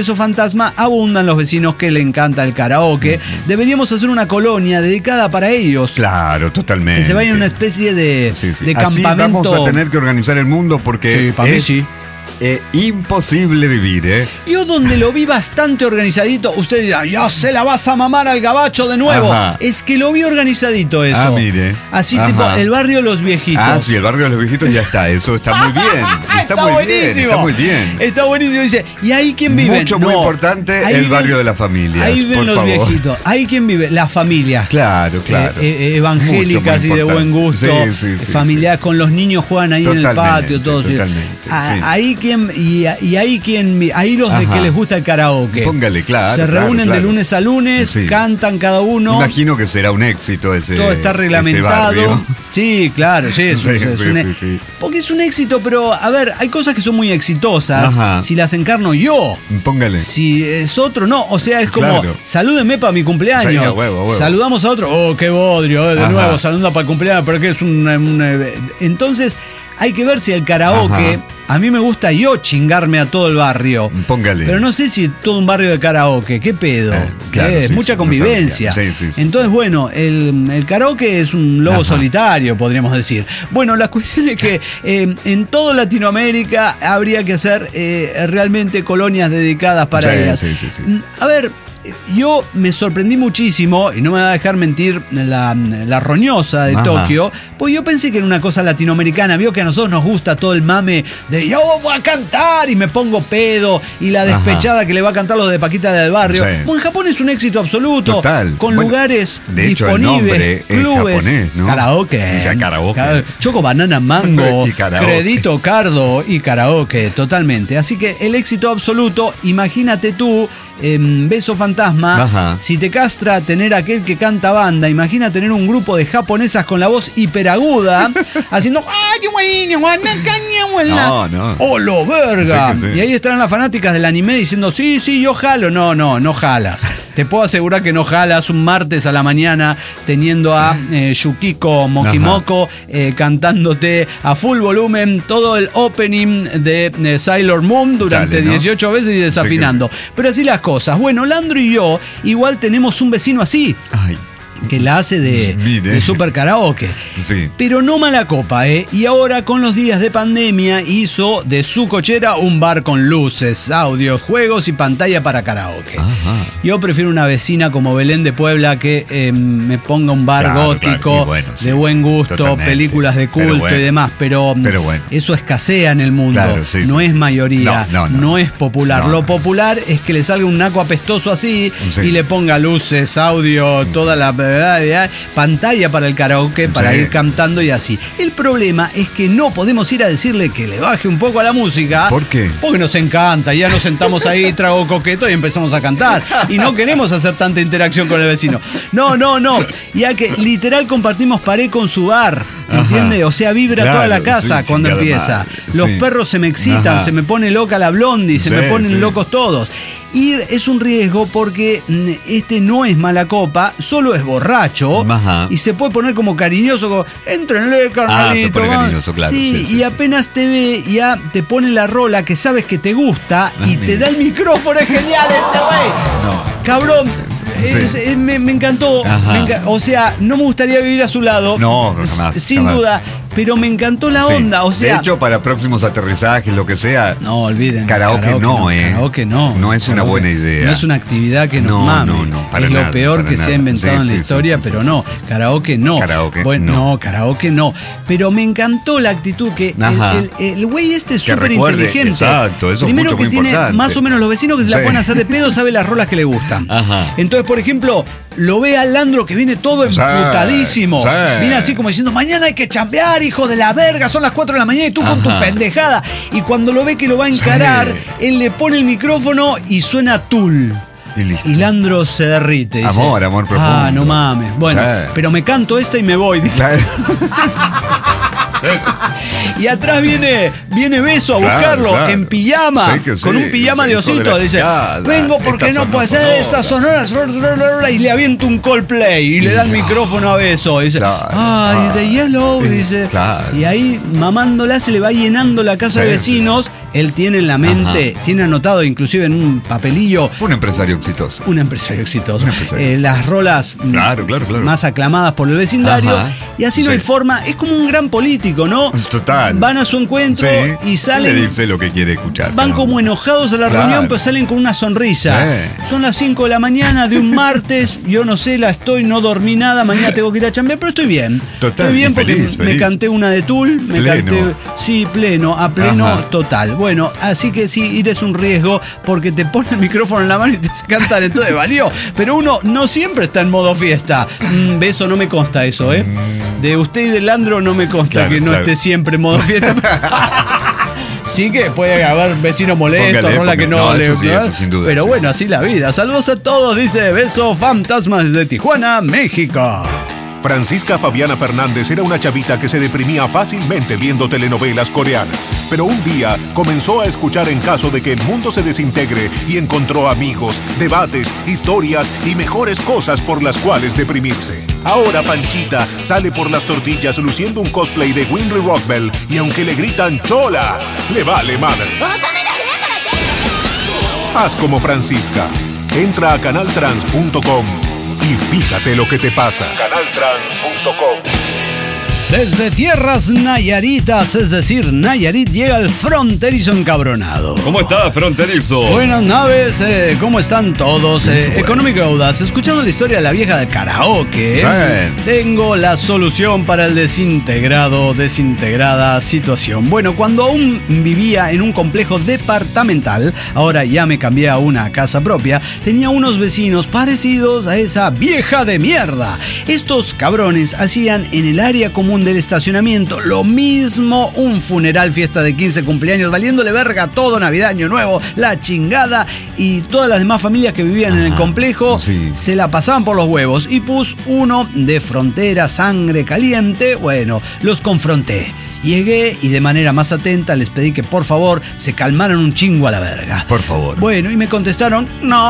Beso Fantasma abundan los vecinos que le encanta el karaoke. Uh-huh. Deberíamos hacer una colonia dedicada para ellos. Claro, totalmente. Que se vayan a una especie de, sí, sí. de Así campamento. Vamos a tener que organizar el mundo porque sí, para mí es sí. Eh, imposible vivir, ¿eh? Yo donde lo vi bastante organizadito, usted dirá, ya se la vas a mamar al gabacho de nuevo. Ajá. Es que lo vi organizadito eso. Ah, mire. Así Ajá. tipo, el barrio Los Viejitos. Ah, sí, el barrio de los viejitos ya está. Eso está muy bien. Está, está muy buenísimo. bien. Está muy bien. Está buenísimo. Dice, ¿y ahí quién vive? Mucho, no, muy importante, el viven, barrio de las familias. Ahí viven por los favor. viejitos. Ahí quién vive, las familias. Claro, claro. Eh, eh, evangélicas y de buen gusto. Sí, sí, sí, familiares sí. con los niños juegan ahí Totalmente, en el patio, todos. Totalmente. Ah, Sí. Ahí quien y, y ahí quien ahí los de Ajá. que les gusta el karaoke. Póngale, claro. Se claro, reúnen claro. de lunes a lunes, Sí. cantan cada uno. Imagino que será un éxito ese. Todo está ese reglamentado. barrio. Sí, claro, sí, es, Sí, es sí, un, sí, sí. porque es un éxito, pero a ver, hay cosas que son muy exitosas. Ajá. Si las encarno yo, Póngale. si es otro, no. O sea, es como, Claro. salúdenme para mi cumpleaños. Sí, a huevo, a huevo. Saludamos a otro, oh, qué bodrio, eh, de Ajá. nuevo, saludando para el cumpleaños, pero que es un, un- Entonces, hay que ver si el karaoke, Ajá. a mí me gusta yo chingarme a todo el barrio. Póngale. Pero no sé si todo un barrio de karaoke, ¿qué pedo? Eh, claro, Eh, sí, mucha sí, convivencia. no sabía. Sí, sí, sí, Entonces, bueno, el, el karaoke es un lobo Ajá. solitario, podríamos decir. Bueno, la cuestión es que eh, en toda Latinoamérica habría que hacer eh, realmente colonias dedicadas para Sí, ellas. sí, sí, sí. Mm, A ver, yo me sorprendí muchísimo, y no me va a dejar mentir la, la roñosa de Ajá. Tokio, pues yo pensé que era una cosa latinoamericana. Vio que a nosotros nos gusta todo el mame de yo voy a cantar y me pongo pedo, y la despechada Ajá. que le va a cantar los de Paquita del Barrio. Sí. Bueno, en Japón es un éxito absoluto. Total. Con Bueno, lugares de hecho, el disponibles, nombre es clubes, japonés, ¿no? karaoke. Ya, karaoke. Ca- Choco banana mango, Y karaoke. Credito cardo y karaoke, totalmente. Así que el éxito absoluto, imagínate tú, em, Beso Fantasma, Ajá. si te castra tener aquel que canta banda, imagina tener un grupo de japonesas con la voz hiperaguda, haciendo No, no. ¡oh, lo verga! Sí que sí. Y ahí estarán las fanáticas del anime diciendo, sí, sí, yo jalo. No, no, no jalas. Te puedo asegurar que no jalas un martes a la mañana teniendo a eh, Yukiko Mokimoko eh, cantándote a full volumen todo el opening de eh, Sailor Moon durante Chale, ¿no? dieciocho veces y desafinando. Pero así las cosas. Bueno, Landro y yo igual tenemos un vecino así, Ay, que la hace de, Mire. de super karaoke. sí. Pero no mala copa, ¿eh? Y ahora con los días de pandemia hizo de su cochera un bar con luces, audios, juegos y pantalla para karaoke. Ajá. Yo prefiero una vecina como Belén de Puebla que eh, me ponga un bar Claro, gótico, claro. Y bueno, sí, de buen sí, gusto, totalmente. películas de Pero culto bueno. y demás, pero, Pero bueno. eso escasea en el mundo. Claro, sí, no sí, es sí. mayoría, No, no, no. es popular. No, Lo no. popular es que le salga un naco apestoso así Sí. y le ponga luces, audio, toda la pantalla para el karaoke para Sí. ir cantando y así. El problema es que no podemos ir a decirle que le baje un poco a la música. ¿Por qué? Porque nos encanta, ya nos sentamos ahí, trago coqueto y empezamos a cantar. Y no queremos hacer tanta interacción con el vecino. No, no, no. Ya que literal compartimos pared con su bar. ¿Entiendes? O sea, vibra Claro, toda la casa sí, cuando chingada empieza. madre. Los Sí. perros se me excitan, Ajá. se me pone loca la blondie, se Sí, me ponen sí. locos todos. Ir es un riesgo porque mm, este no es mala copa, solo es borracho. Ajá. Y se puede poner como cariñoso, como, entrenle, carnalito. Ah, se pone va". cariñoso, claro, Sí, sí, sí, y sí. apenas te ve, ya te pone la rola que sabes que te gusta y Ah, te mira. da el micrófono. Es genial este güey. No. Cabrón, Sí. es- es- me, me encantó. Ajá. me enca- o sea, no me gustaría vivir a su lado. No, jamás, Sin jamás. duda. Pero me encantó la Sí. onda. O sea, de hecho, para próximos aterrizajes, lo que sea. no olviden. Karaoke no, eh. Karaoke no. No es una Karaoke buena idea. No es una actividad que nos No, mame. no, no, para es nada, lo peor para que se nada. ha inventado Sí, en la sí, historia, sí, sí, pero sí, no. sí, sí. Karaoke no. Karaoke bueno, no. no, karaoke no. Pero me encantó la actitud que el- Ajá. el el güey este es Que súper recuerde, inteligente. exacto, eso es Primero mucho, que muy tiene importante. más o menos los vecinos que se la Sí. pueden hacer de pedo, sabe las rolas que le gustan. Ajá. Entonces, por ejemplo, lo ve al Landro que viene todo Sí, emputadísimo. sí. Viene así como diciendo, mañana hay que chambear, hijo de la verga, son las cuatro de la mañana y tú con tu Ajá. pendejada. Y cuando lo ve que lo va a encarar, Sí. él le pone el micrófono y suena Tool. Y listo. Y Landro se derrite. Dice, Amor, amor profundo. Ah, no mames. Bueno, Sí. pero me canto esta y me voy, dice. ¿Sabes? Y atrás viene, viene Beso a Claro, buscarlo claro. en pijama, Sí que sí, con un pijama sí, de hijo de osito. la Dice, chingada, vengo porque esta no puede sonora. ser estas sonoras. Y le avienta un Coldplay y le da el micrófono a Beso. Y dice, Claro, ay, claro. de Yellow, Sí, dice. claro. Y ahí, mamándola, se le va llenando la casa Sí, de sí, vecinos. él tiene en la mente, Ajá. tiene anotado inclusive en un papelillo. Un empresario exitoso. Un empresario exitoso. Un empresario eh, exitoso. Las rolas claro, claro, claro. más aclamadas por el vecindario. Ajá. Y así no sí. hay forma. Es como un gran político, ¿no? Total. Van a su encuentro sí. y salen. Le dice lo que quiere escuchar. Van ¿no? como enojados a la claro. reunión, pero salen con una sonrisa. Sí. Son las cinco de la mañana de un martes. Yo no sé, la estoy, no dormí nada. Mañana tengo que ir a chambear, pero estoy bien. Total. Estoy bien porque feliz, me feliz. canté una de Tool. Me Pleno. canté. Sí, pleno, a pleno, Ajá. total. Bueno, así que sí, ir es un riesgo porque te pone el micrófono en la mano y te hace cantar. Entonces valió. Pero uno no siempre está en modo fiesta. Mm, beso, no me consta eso, ¿eh? De usted y de Landro no me consta Claro, que no claro. esté siempre en modo fiesta. Sí que puede haber vecinos molestos, Póngale, rola que no, póngale. le No, eso sí, ¿no? eso sin duda, Pero sí, bueno, sí. así la vida. Saludos a todos, dice Beso Fantasmas de Tijuana, México. Francisca Fabiana Fernández era una chavita que se deprimía fácilmente viendo telenovelas coreanas. Pero un día comenzó a escuchar En caso de que el mundo se desintegre y encontró amigos, debates, historias y mejores cosas por las cuales deprimirse. Ahora Panchita sale por las tortillas luciendo un cosplay de Winry Rockbell y aunque le gritan ¡Chola!, le vale madre. Haz como Francisca. Entra a canal trans punto com y fíjate lo que te pasa. canal trans punto com. Desde tierras nayaritas, es decir, Nayarit, llega el fronterizo encabronado. ¿Cómo está, fronterizo? Buenas naves, eh, ¿cómo están todos? Eh, bueno. Económico y audaz, escuchando la historia de la vieja del karaoke, eh, Sí. tengo la solución para el desintegrado, desintegrada situación. Bueno, cuando aún vivía en un complejo departamental, ahora ya me cambié a una casa propia, tenía unos vecinos parecidos a esa vieja de mierda. Estos cabrones hacían en el área común del estacionamiento lo mismo, un funeral, fiesta de quince, cumpleaños, valiéndole verga todo, Navidad, Año Nuevo, la chingada, y todas las demás familias que vivían Ajá, en el complejo sí. se la pasaban por los huevos. Y pus uno de frontera, sangre caliente, bueno, los confronté. Llegué y de manera más atenta les pedí que por favor se calmaran un chingo a la verga. Por favor. Bueno, y me contestaron, no.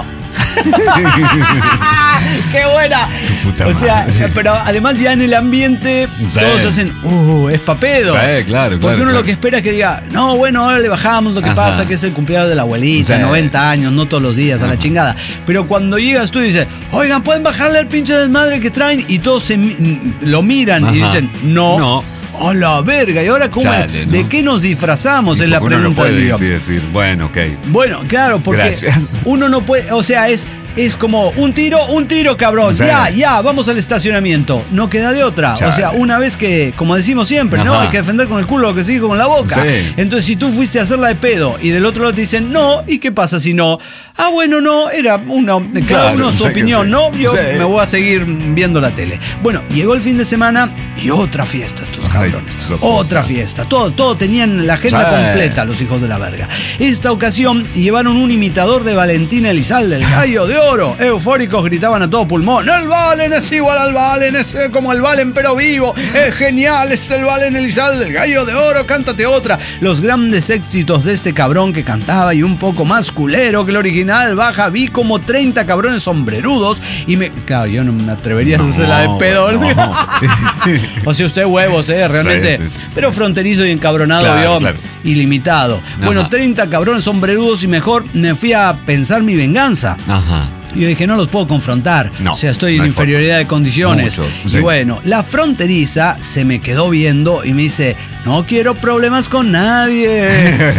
¡Qué buena! Tu puta o sea, madre. pero además ya en el ambiente Sí. todos hacen, uh, es pa' pedos. Sí, claro, Porque claro, uno claro. lo que espera es que diga, no, bueno, ahora le bajamos, lo que Ajá. pasa que es el cumpleaños de la abuelita, Sí. noventa años, no todos los días, a la chingada. Pero cuando llegas tú y dices, oigan, ¿pueden bajarle al pinche desmadre que traen? Y todos se, mi- lo miran y Ajá. dicen, no. No. ¡A la verga! ¿Y ahora cómo? Chale, ¿no? ¿De qué nos disfrazamos? Es la Porque uno no pregunta puede del día. decir, decir, bueno, ok. Bueno, claro, porque Gracias. uno no puede, o sea, es, es como un tiro, un tiro, cabrón. Sí. Ya, ya, vamos al estacionamiento. No queda de otra. Chale. O sea, una vez que, como decimos siempre, ¿no? Ajá. Hay que defender con el culo lo que se dijo con la boca. Sí. Entonces, si tú fuiste a hacerla de pedo y del otro lado te dicen no, ¿y qué pasa si no? Ah, bueno, no, era una, cada Claro, uno su sí que opinión, sí. ¿no? Yo Sí. me voy a seguir viendo la tele. Bueno, llegó el fin de semana y otra fiesta estos Ay, cabrones. soporta. Otra fiesta. Todo, todo tenían la agenda Sí. completa, los hijos de la verga. Esta ocasión llevaron un imitador de Valentina Elizalde, el gallo de oro. Eufóricos gritaban a todo pulmón, el Valen es igual al Valen, es eh, como el Valen pero vivo, es genial, es el Valen Elizalde, el gallo de oro, cántate otra. Los grandes éxitos de este cabrón que cantaba y un poco más culero que el original, baja, vi como treinta cabrones sombrerudos y me... Claro, yo no me atrevería a hacer la de pedo. no. O sea, usted huevos, ¿eh? Realmente. Sí, sí, sí. Pero fronterizo y encabronado, Claro, yo, claro. ilimitado. Ajá. Bueno, treinta cabrones sombrerudos y mejor me fui a pensar mi venganza. Ajá. Y yo dije, no los puedo confrontar. No, o sea, estoy no en hay inferioridad forma. de condiciones. Mucho, Y sí. bueno, la fronteriza se me quedó viendo y me dice, no quiero problemas con nadie.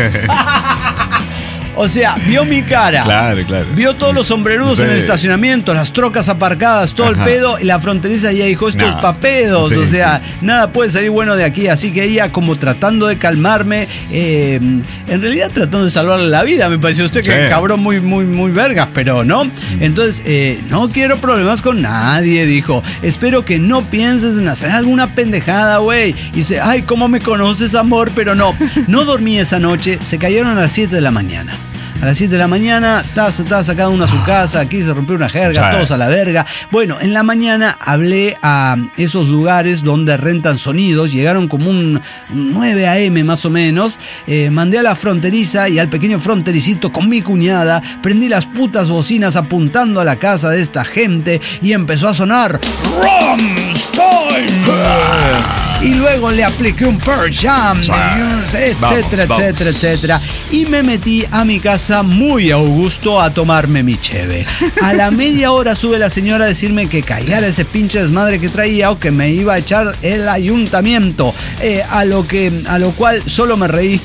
O sea, vio mi cara. Claro, claro. Vio todos los sombrerudos Sí. en el estacionamiento, las trocas aparcadas, todo Ajá. el pedo. Y la fronteriza ya dijo, esto No. es pa' pedos. Sí, o sea, sí. nada puede salir bueno de aquí. Así que ella, como tratando de calmarme, eh, en realidad tratando de salvarle la vida. Me pareció usted que Sí. cabrón muy, muy, muy vergas, pero no. Entonces, eh, no quiero problemas con nadie, dijo. Espero que no pienses en hacer alguna pendejada, güey. Y dice, ay, ¿cómo me conoces, amor? Pero no, no dormí esa noche. Se cayeron a las siete de la mañana. A las siete de la mañana, estaba sacado uno a su casa, aquí se rompió una jerga, Sí. todos a la verga. Bueno, en la mañana hablé a esos lugares donde rentan sonidos, llegaron como un nueve a eme más o menos. Eh, mandé a la fronteriza y al pequeño frontericito con mi cuñada, prendí las putas bocinas apuntando a la casa de esta gente y empezó a sonar Rammstein. Y luego le apliqué un Pearl Jam, Sí. etcétera, Vamos, etcétera, vamos. etcétera. Y me metí a mi casa muy augusto a tomarme mi cheve. A la media hora sube la señora a decirme que callara ese pinche desmadre que traía o que me iba a echar el ayuntamiento. Eh, a lo que, a lo cual solo me reí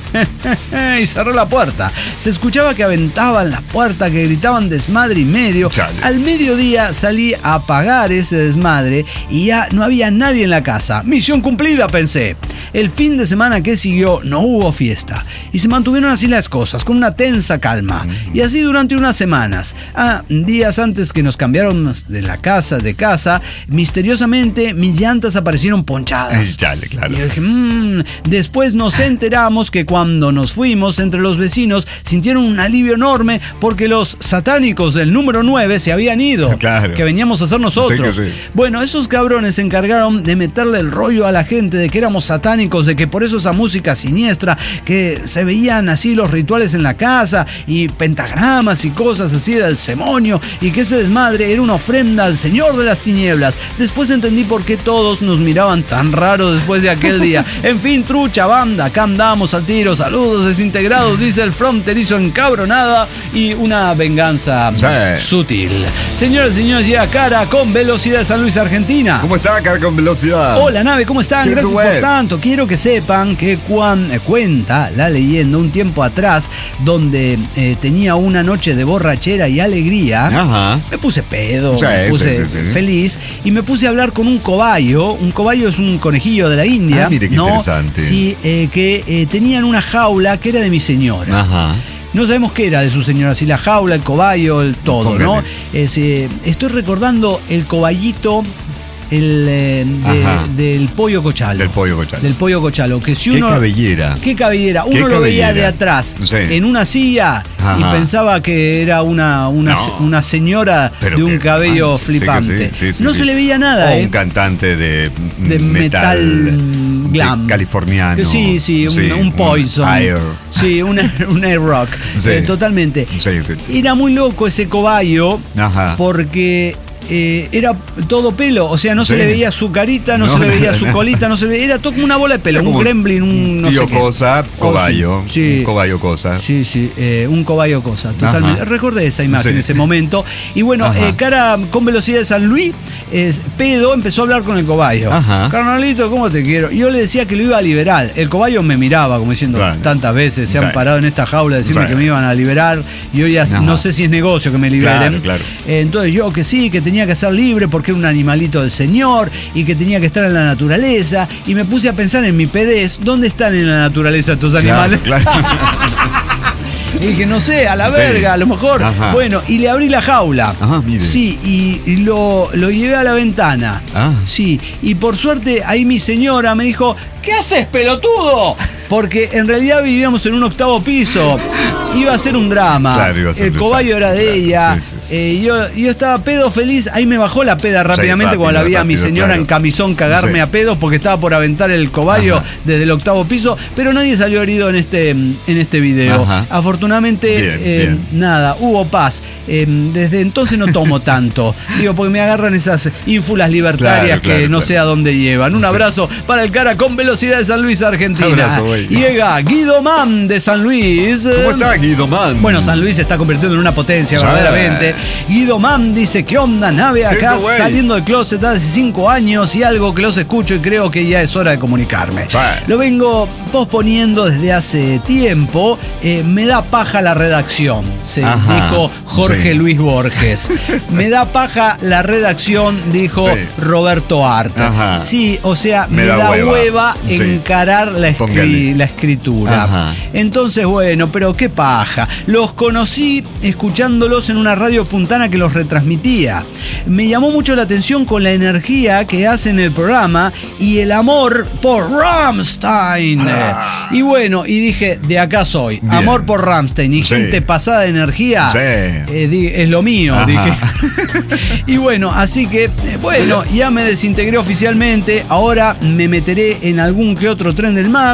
y cerré la puerta. Se escuchaba que aventaban la puerta, que gritaban desmadre y medio. Chale. Al mediodía salí a apagar ese desmadre y ya no había nadie en la casa. Misión cumplida, pensé. El fin de semana que siguió no hubo fiesta y se mantuvieron así las cosas, con una tensa calma. Y así durante unas semanas. Ah, días antes que nos cambiaron de la casa, de casa, misteriosamente mis llantas aparecieron ponchadas. Ay, chale, claro. Y yo dije, mmm. Después nos enteramos que cuando nos fuimos, entre los vecinos sintieron un alivio enorme porque los satánicos del número nueve se habían ido. Claro. Que veníamos a hacer nosotros. Sí que sí. Bueno, esos cabrones se encargaron de meterle el rollo a la gente de que éramos satánicos, de que por eso esa música siniestra, que se veían así los rituales en la casa y pentagramas y cosas así del demonio, y que ese desmadre era una ofrenda al Señor de las Tinieblas. Después entendí por qué todos nos miraban tan raro después de aquel día. En fin, trucha banda, acá andamos al tiro. Saludos desintegrados, dice el fronterizo encabronada, y una venganza Sí. sutil. Señores y señores, llega Cara con velocidad de San Luis, Argentina. ¿Cómo está, Car con velocidad? Hola nave, ¿cómo están? ¿Qué es Gracias su por web? tanto. Quiero que sepan que cuando eh, cuenta la leyenda un tiempo atrás, donde eh, tenía una noche de borrachera y alegría, Ajá. me puse pedo, Sí, me puse sí, sí, sí. feliz y me puse a hablar con un cobayo. Un cobayo es un conejillo de la India. Ah, mire qué ¿no? interesante. Sí, eh, que eh, tenían una jaula que era de mi señora. Ajá. No sabemos qué era de su señora, si la jaula, el cobayo, el todo, Póngale. ¿no? Es, eh, estoy recordando el cobayito el, eh, de- Ajá. del pollo cochalo. Del pollo cochalo. Del pollo cochalo. Que si Qué uno, cabellera. Qué cabellera. Uno Qué lo veía cabellera. de atrás, Sí. en una silla, Ajá. y pensaba que era una, una, No. una señora Pero de un que- cabello ah, sí que flipante. sí, sí, sí, no sí. se le veía nada, O ¿eh? un cantante de, De metal glam. de californiano. Que sí, sí, un, Sí, un Poison. Air. Sí, un, un air rock. Sí. Eh, totalmente. Sí, sí. Era muy loco ese cobayo, Ajá. porque eh, era todo pelo, o sea, no se Sí. le veía su carita, no, No, se le veía nada, su nada. colita, no se le veía, era todo como una bola de pelo, Era un como gremlin, un no tío sé qué. cosa, cobayo. Oh, sí. Un cobayo cosa. Sí, sí, eh, un cobayo cosa, totalmente. Ajá. Recordé esa imagen, Sí. ese momento. Y bueno, Ajá. eh, Cara con velocidad de San Luis, es, Pedo empezó a hablar con el cobayo. Ajá. Carnalito, ¿cómo te quiero? Y yo le decía que lo iba a liberar. El cobayo me miraba como diciendo, Claro. tantas veces se han Sí. parado en esta jaula a decirme Sí. que me iban a liberar. Y hoy ya Ajá. no sé si es negocio que me liberen. Claro, claro. Eh, entonces yo que sí, que tenía que ser libre porque era un animalito del Señor y que tenía que estar en la naturaleza. Y me puse a pensar en mi pedez, ¿dónde están en la naturaleza estos animales? Claro, claro. Y dije, no sé, a la Sí. verga, a lo mejor. Ajá. Bueno, y le abrí la jaula. Ajá, mire. Sí, y, y lo, lo llevé a la ventana. Ah. Sí, y por suerte ahí mi señora me dijo, ¿qué haces, pelotudo? Porque en realidad vivíamos en un octavo piso. Iba a ser un drama. Claro, iba a ser El un cobayo era de desastre, ella. claro. Sí, sí, sí. Eh, yo, yo estaba pedo feliz. Ahí me bajó la peda rápidamente rápido, cuando la vi a mi rápido, señora claro. en camisón cagarme Sí. a pedos porque estaba por aventar el cobayo Ajá. desde el octavo piso. Pero nadie salió herido en este, en este video. Ajá. Afortunadamente, Bien, eh, bien. nada, hubo paz. Eh, desde entonces no tomo tanto. Digo, porque me agarran esas ínfulas libertarias Claro, claro, que no claro. sé a dónde llevan. Un Sí. abrazo para el Cara con velocidad de San Luis, Argentina. Abrazo, güey. Llega Guido Mam de San Luis. ¿Cómo está, Guido Man? Bueno, San Luis se está convirtiendo en una potencia, Sí. verdaderamente. Guido Mam dice, ¿qué onda, nave? Acá Eso, güey. saliendo del closet hace cinco años y algo que los escucho y creo que ya es hora de comunicarme. Sí. Lo vengo posponiendo desde hace tiempo. Eh, me da paja la redacción, se Ajá. dijo Jorge Sí. Luis Borges. Me da paja la redacción, dijo Sí. Roberto Art. Ajá. Sí, o sea, me, Me da da hueva, hueva. Sí. encarar la, escri- Póngale. la escritura. Ajá. Entonces, bueno, pero qué paja. Los conocí escuchándolos en una radio puntana que los retransmitía. Me llamó mucho la atención con la energía que hacen el programa y el amor por Rammstein. Ah. Y bueno, y dije, de acá soy. Bien. Amor por Rammstein y Sí. gente pasada de energía. Sí. eh, di- es lo mío, Ajá. dije. Y bueno, así que, eh, bueno, ya me desintegré oficialmente. Ahora me meteré en algún que otro tren del mame. Si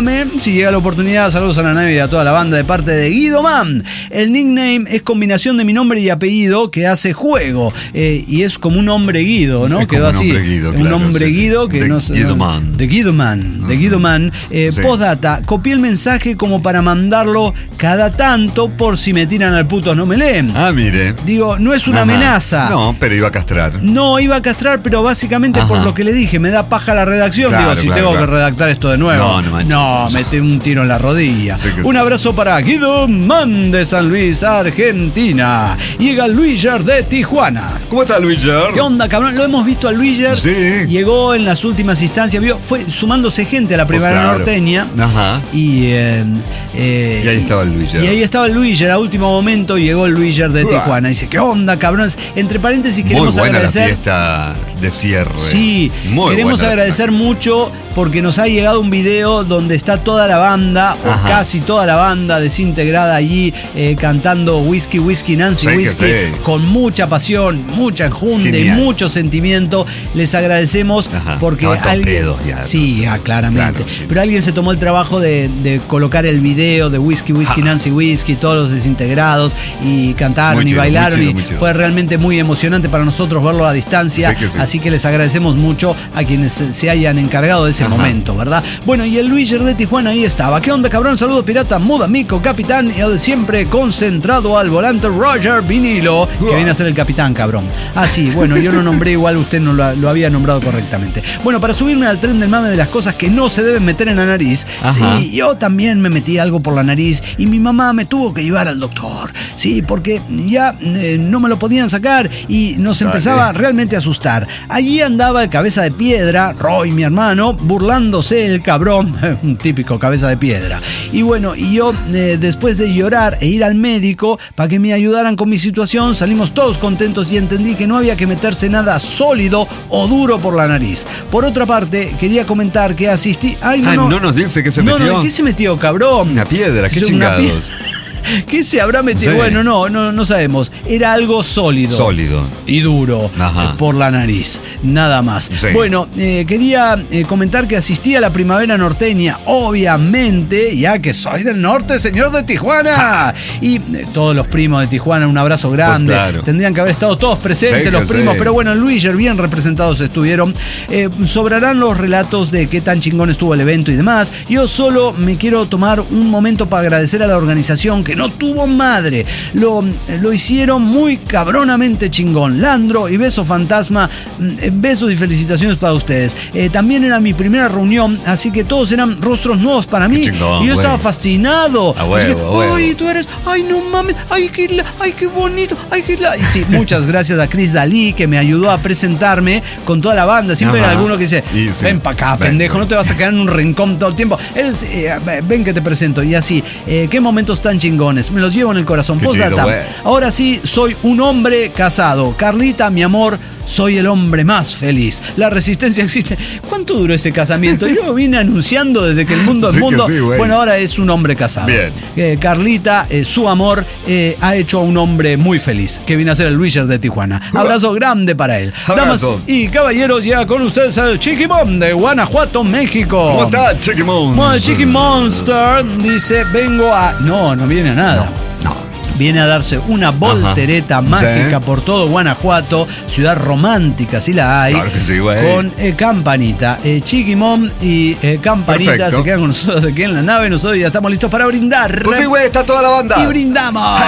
si llega la oportunidad, saludos a la nave y a toda la banda de parte de Guido Man. El nickname es combinación de mi nombre y apellido que hace juego. Eh, y es como un hombre Guido, ¿no? Es Quedó como un así. hombre Guido, un claro, hombre sí, sí. Guido que De no sé. Guido Man. De Guido Man. De Guido Man. Eh, Sí. Postdata, copié el mensaje como para mandarlo cada tanto por si me tiran al puto no me leen. Ah, mire. Digo, no es una Ajá. amenaza. No, pero iba a castrar. No, iba a castrar, pero básicamente Ajá. por lo que le dije, me da paja la redacción. Claro, Digo, si claro, tengo claro. que redactar esto de nuevo. No, no manches. No, mete un tiro en la rodilla. Sí que un sí. abrazo para Guido Man de San Luis, Argentina. Llega Luiger de Tijuana. ¿Cómo está, Luiger? ¿Qué onda, cabrón? Lo hemos visto a Luiger. Sí. Llegó en las últimas instancias, vio, fue sumándose gente a la primera Pues claro. norteña. Ajá. Y, eh, eh, Y ahí estaba el Luiger. Y ahí estaba el Luiger. A último momento llegó el Luiger de Tijuana. Dice, ¿qué onda, cabrón? Entre paréntesis, Muy queremos buena la agradecer. fiesta de cierre. Sí, Muy queremos buena la agradecer fiesta. mucho porque nos ha llegado un video donde está toda la banda, o Ajá. casi toda la banda desintegrada allí eh, cantando Whiskey, Whiskey, Nancy, Sí que Whiskey, sí. con mucha pasión, mucha enjunde y Genial. mucho sentimiento. Les agradecemos Ajá. porque Estaban todos alguien. pedos ya, sí, ¿no? ah, claramente. Claro, sí. Pero alguien se tomó el trabajo de, de colocar el video de Whiskey, Whiskey, Ah. Nancy, Whiskey, todos los desintegrados y cantaron Muy y chido, muy bailaron chido, y muy chido. fue realmente muy emocionante para nosotros verlo a distancia. Sí que sí. Así que les agradecemos mucho a quienes se, se hayan encargado de ese Ajá. momento, ¿verdad? Bueno, y el Luiger de Tijuana ahí estaba. ¿Qué onda, cabrón? Saludos, pirata, muda, mico, capitán, y el siempre concentrado al volante Roger Vinilo, que viene a ser el capitán, cabrón. Ah, sí, bueno, yo lo nombré igual, usted no lo, lo había nombrado correctamente. Bueno, para subirme al tren del mame de las cosas que no se deben meter en la nariz, Ajá. sí, yo también me metí algo por la nariz y mi mamá me tuvo que llevar al doctor, sí, porque ya eh, no me lo podían sacar y nos Dale. empezaba realmente a asustar. Allí andaba el cabeza de piedra, Roy, mi hermano, burlándose el cabrón, un típico cabeza de piedra. Y bueno, y yo eh, después de llorar e ir al médico para que me ayudaran con mi situación, salimos todos contentos y entendí que no había que meterse nada sólido o duro por la nariz. Por otra parte, quería comentar que asistí... Ay, no, Ay, no. no nos dice que se No, metió. no, ¿qué se metió, cabrón? Una piedra, qué Una chingados. pie- ¿Qué se habrá metido? Sí. Bueno, no, no, no sabemos. Era algo sólido. Sólido. Y duro. Ajá. eh, Por la nariz. Nada más. Sí. Bueno, eh, quería eh, comentar que asistí a la primavera norteña, obviamente, ya que soy del norte, señor de Tijuana. Y eh, todos los primos de Tijuana, un abrazo grande. Pues claro. Tendrían que haber estado todos presentes, Sí que los primos. sí. Pero bueno, en Luiger bien representados estuvieron. Eh, sobrarán los relatos de qué tan chingón estuvo el evento y demás. Yo solo me quiero tomar un momento para agradecer a la organización que no tuvo madre. Lo, lo hicieron muy cabronamente chingón. Landro y Beso Fantasma, mm, besos y felicitaciones para ustedes. Eh, también era mi primera reunión, así que todos eran rostros nuevos para mí. chingón, y yo estaba güey. fascinado. A huevo, Así que, a huevo. ay, tú eres, ay, no mames, ay, qué, la- ay, qué bonito, ay, qué la... Y sí, muchas gracias a Chris Dalí, que me ayudó a presentarme con toda la banda. Siempre Ajá. hay alguno que dice, Y sí. ven para acá, Ven, pendejo, ven. no te vas a quedar en un rincón todo el tiempo. Eres, eh, ven que te presento. Y así, eh, qué momentos tan chingones. Me los llevo en el corazón. Qué Postdata. chido, güey. Ahora sí, soy un hombre casado. Carlita, mi amor, soy el hombre más feliz. La resistencia existe. ¿Cuánto duró ese casamiento? Yo vine anunciando desde que el mundo es Sí que mundo. sí, güey. Bueno, ahora es un hombre casado. Bien. Eh, Carlita, eh, su amor, eh, ha hecho a un hombre muy feliz, que viene a ser el Luiger de Tijuana. Abrazo grande para él. Damas Abrazo. y caballeros, llega con ustedes el Chiquimón de Guanajuato, México. ¿Cómo está, Chiqui Monster? Bueno, el Chiqui Monster dice, vengo a... No, no viene a nada. No. Viene a darse una voltereta Ajá. mágica Sí. por todo Guanajuato, ciudad romántica, si la hay. Claro que sí, güey. Con eh, Campanita. Eh, Chiquimón y eh, Campanita Perfecto. se quedan con nosotros aquí en la nave. Nosotros ya estamos listos para brindar. Pues sí, güey, está toda la banda. Y brindamos.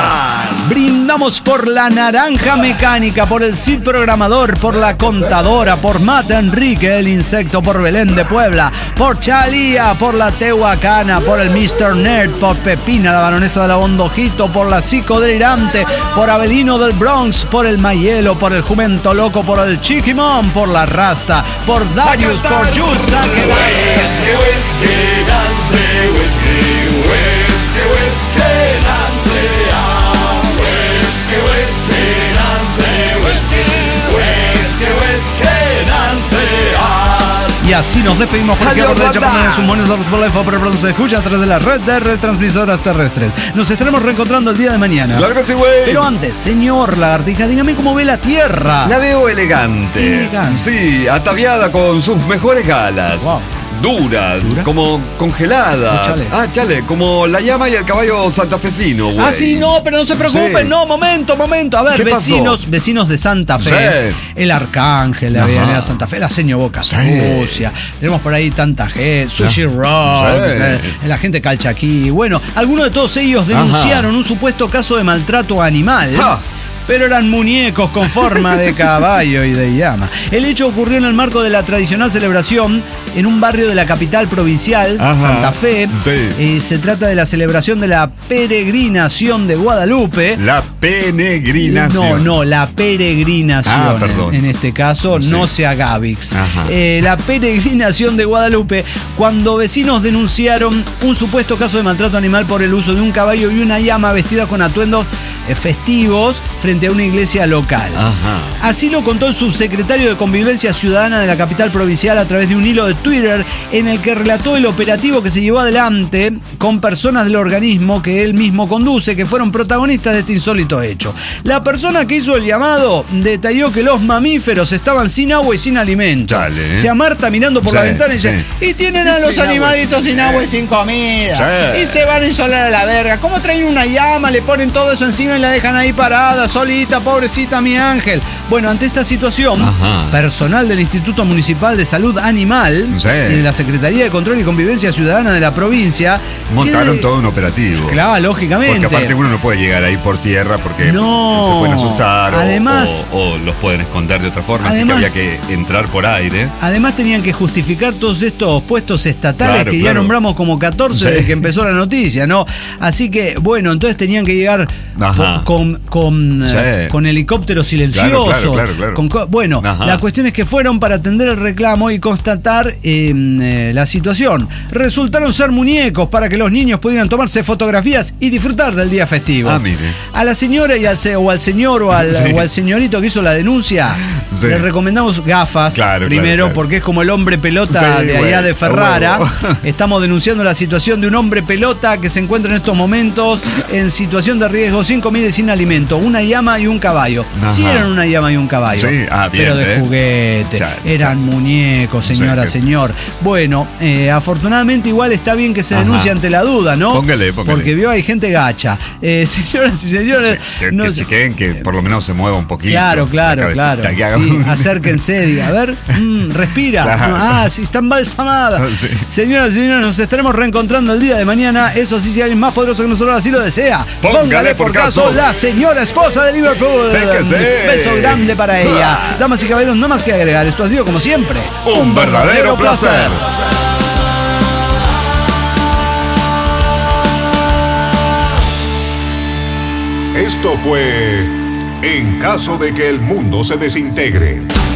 Brindamos por la naranja mecánica, por el Cid programador, por la contadora, por Mata Enrique, el insecto, por Belén de Puebla, por Chalía, por la Tehuacana, por el mister Nerd, por Pepina, la baronesa de la Bondojito, por la Psicodelirante, por Abelino del Bronx, por el Mayelo, por el Jumento Loco, por el Chiquimón, por la Rasta, por Darius, por Jules Y así nos despedimos por aquí Adiós, por derecha, por banda. medio de sus monedas, por la F, por el pronto se escucha a través de la red de retransmisoras terrestres. Nos estaremos reencontrando el día de mañana. Claro que sí, güey. Pero antes, señor Lagartija, dígame cómo ve la Tierra. La veo elegante. Elegante. Sí, ataviada con sus mejores galas. Wow. Dura, ¿Dura? como congelada. Oh, chale. Ah, chale, como la llama y el caballo santafesino, güey. Ah, sí, no, pero no se preocupen, Sí. no, momento, momento. A ver, ¿Qué pasó? vecinos, vecinos de Santa Fe, Sí. el Arcángel de Ajá. Avenida Santa Fe, la señor Boca Sí. Sucia, tenemos por ahí tanta gente, Sushi Sí. Rock, Sí. eh, la gente calchaquí. Bueno, algunos de todos ellos denunciaron un supuesto caso de maltrato animal. Ja. Pero eran muñecos con forma de caballo y de llama. El hecho ocurrió en el marco de la tradicional celebración en un barrio de la capital provincial, Ajá, Santa Fe. sí. Eh, se trata de la celebración de la peregrinación de Guadalupe. La peregrinación. No, no, la peregrinación. Ah, perdón. En, en este caso, Sí. no sea Gavix. Ajá. Eh, la peregrinación de Guadalupe, cuando vecinos denunciaron un supuesto caso de maltrato animal por el uso de un caballo y una llama vestida con atuendos eh, festivos frente a una iglesia local. Ajá. Así lo contó el subsecretario de Convivencia Ciudadana de la capital provincial a través de un hilo de Twitter en el que relató el operativo que se llevó adelante con personas del organismo que él mismo conduce, que fueron protagonistas de este insólito hecho. La persona que hizo el llamado detalló que los mamíferos estaban sin agua y sin alimento. Chale, ¿eh? O sea, Marta mirando por Sí, la ventana y dice, sí. y tienen a los Sin agua. animalitos sin agua y sin comida. Sí. Y se van a insolar a la verga. ¿Cómo traen una llama? Le ponen todo eso encima y la dejan ahí parada, solita, pobrecita mi ángel. Bueno, ante esta situación, Ajá. personal del Instituto Municipal de Salud Animal Sí. y de la Secretaría de Control y Convivencia Ciudadana de la provincia Montaron que- todo un operativo. Claro, lógicamente. Porque aparte uno no puede llegar ahí por tierra porque No. se pueden asustar o- Además- o, o los pueden esconder de otra forma, Además- así que había que entrar por aire. Además tenían que justificar todos estos puestos estatales Claro, que ya claro. nombramos como catorce Sí. desde que empezó la noticia, ¿no? Así que, bueno, entonces tenían que llegar Ajá. po- con, con, Sí. eh, con helicópteros silenciosos. Claro, claro, claro, claro. con co- bueno, Ajá. la cuestión es que fueron para atender el reclamo y constatar eh, eh, la situación. Resultaron ser muñecos para que los niños pudieran tomarse fotografías y disfrutar del día festivo. Ah, mire. A la señora y al, se- o al señor o al, Sí. o al señorito que hizo la denuncia, Sí. le recomendamos gafas Claro, primero, claro, claro. porque es como el hombre pelota Sí, de allá güey, de Ferrara. a huevo. Estamos denunciando la situación de un hombre pelota que se encuentra en estos momentos en situación de riesgo, sin comida y sin alimento. Una llama y un caballo. Ajá. Sí eran una llama y un caballo. Sí, ah, bien, pero de ¿eh? juguete. Chale, eran chale. muñecos, señora, Sí, sí. señor. Bueno, eh, afortunadamente igual está bien que se Ajá. denuncie ante la duda, ¿no? Póngale, póngale. Porque vio hay gente gacha. Eh, señoras y señores, Que, no que sé- se queden, que por lo menos se mueva un poquito. Claro, claro, la claro. cabecita, que haga Sí, un- acérquense, diga, a ver, mm, respira. Claro. Ah, sí, está embalsamada. Sí. Señoras y señores, nos estaremos reencontrando el día de mañana. Eso sí, si alguien más poderoso que nosotros así lo desea. Póngale por caso. la señora esposa de Liverpool. Séquese. Beso grande para ella. Damas y caballeros, no más que agregar. Esto ha sido, como siempre, Un verdadero placer. Esto fue En caso de que el mundo se desintegre.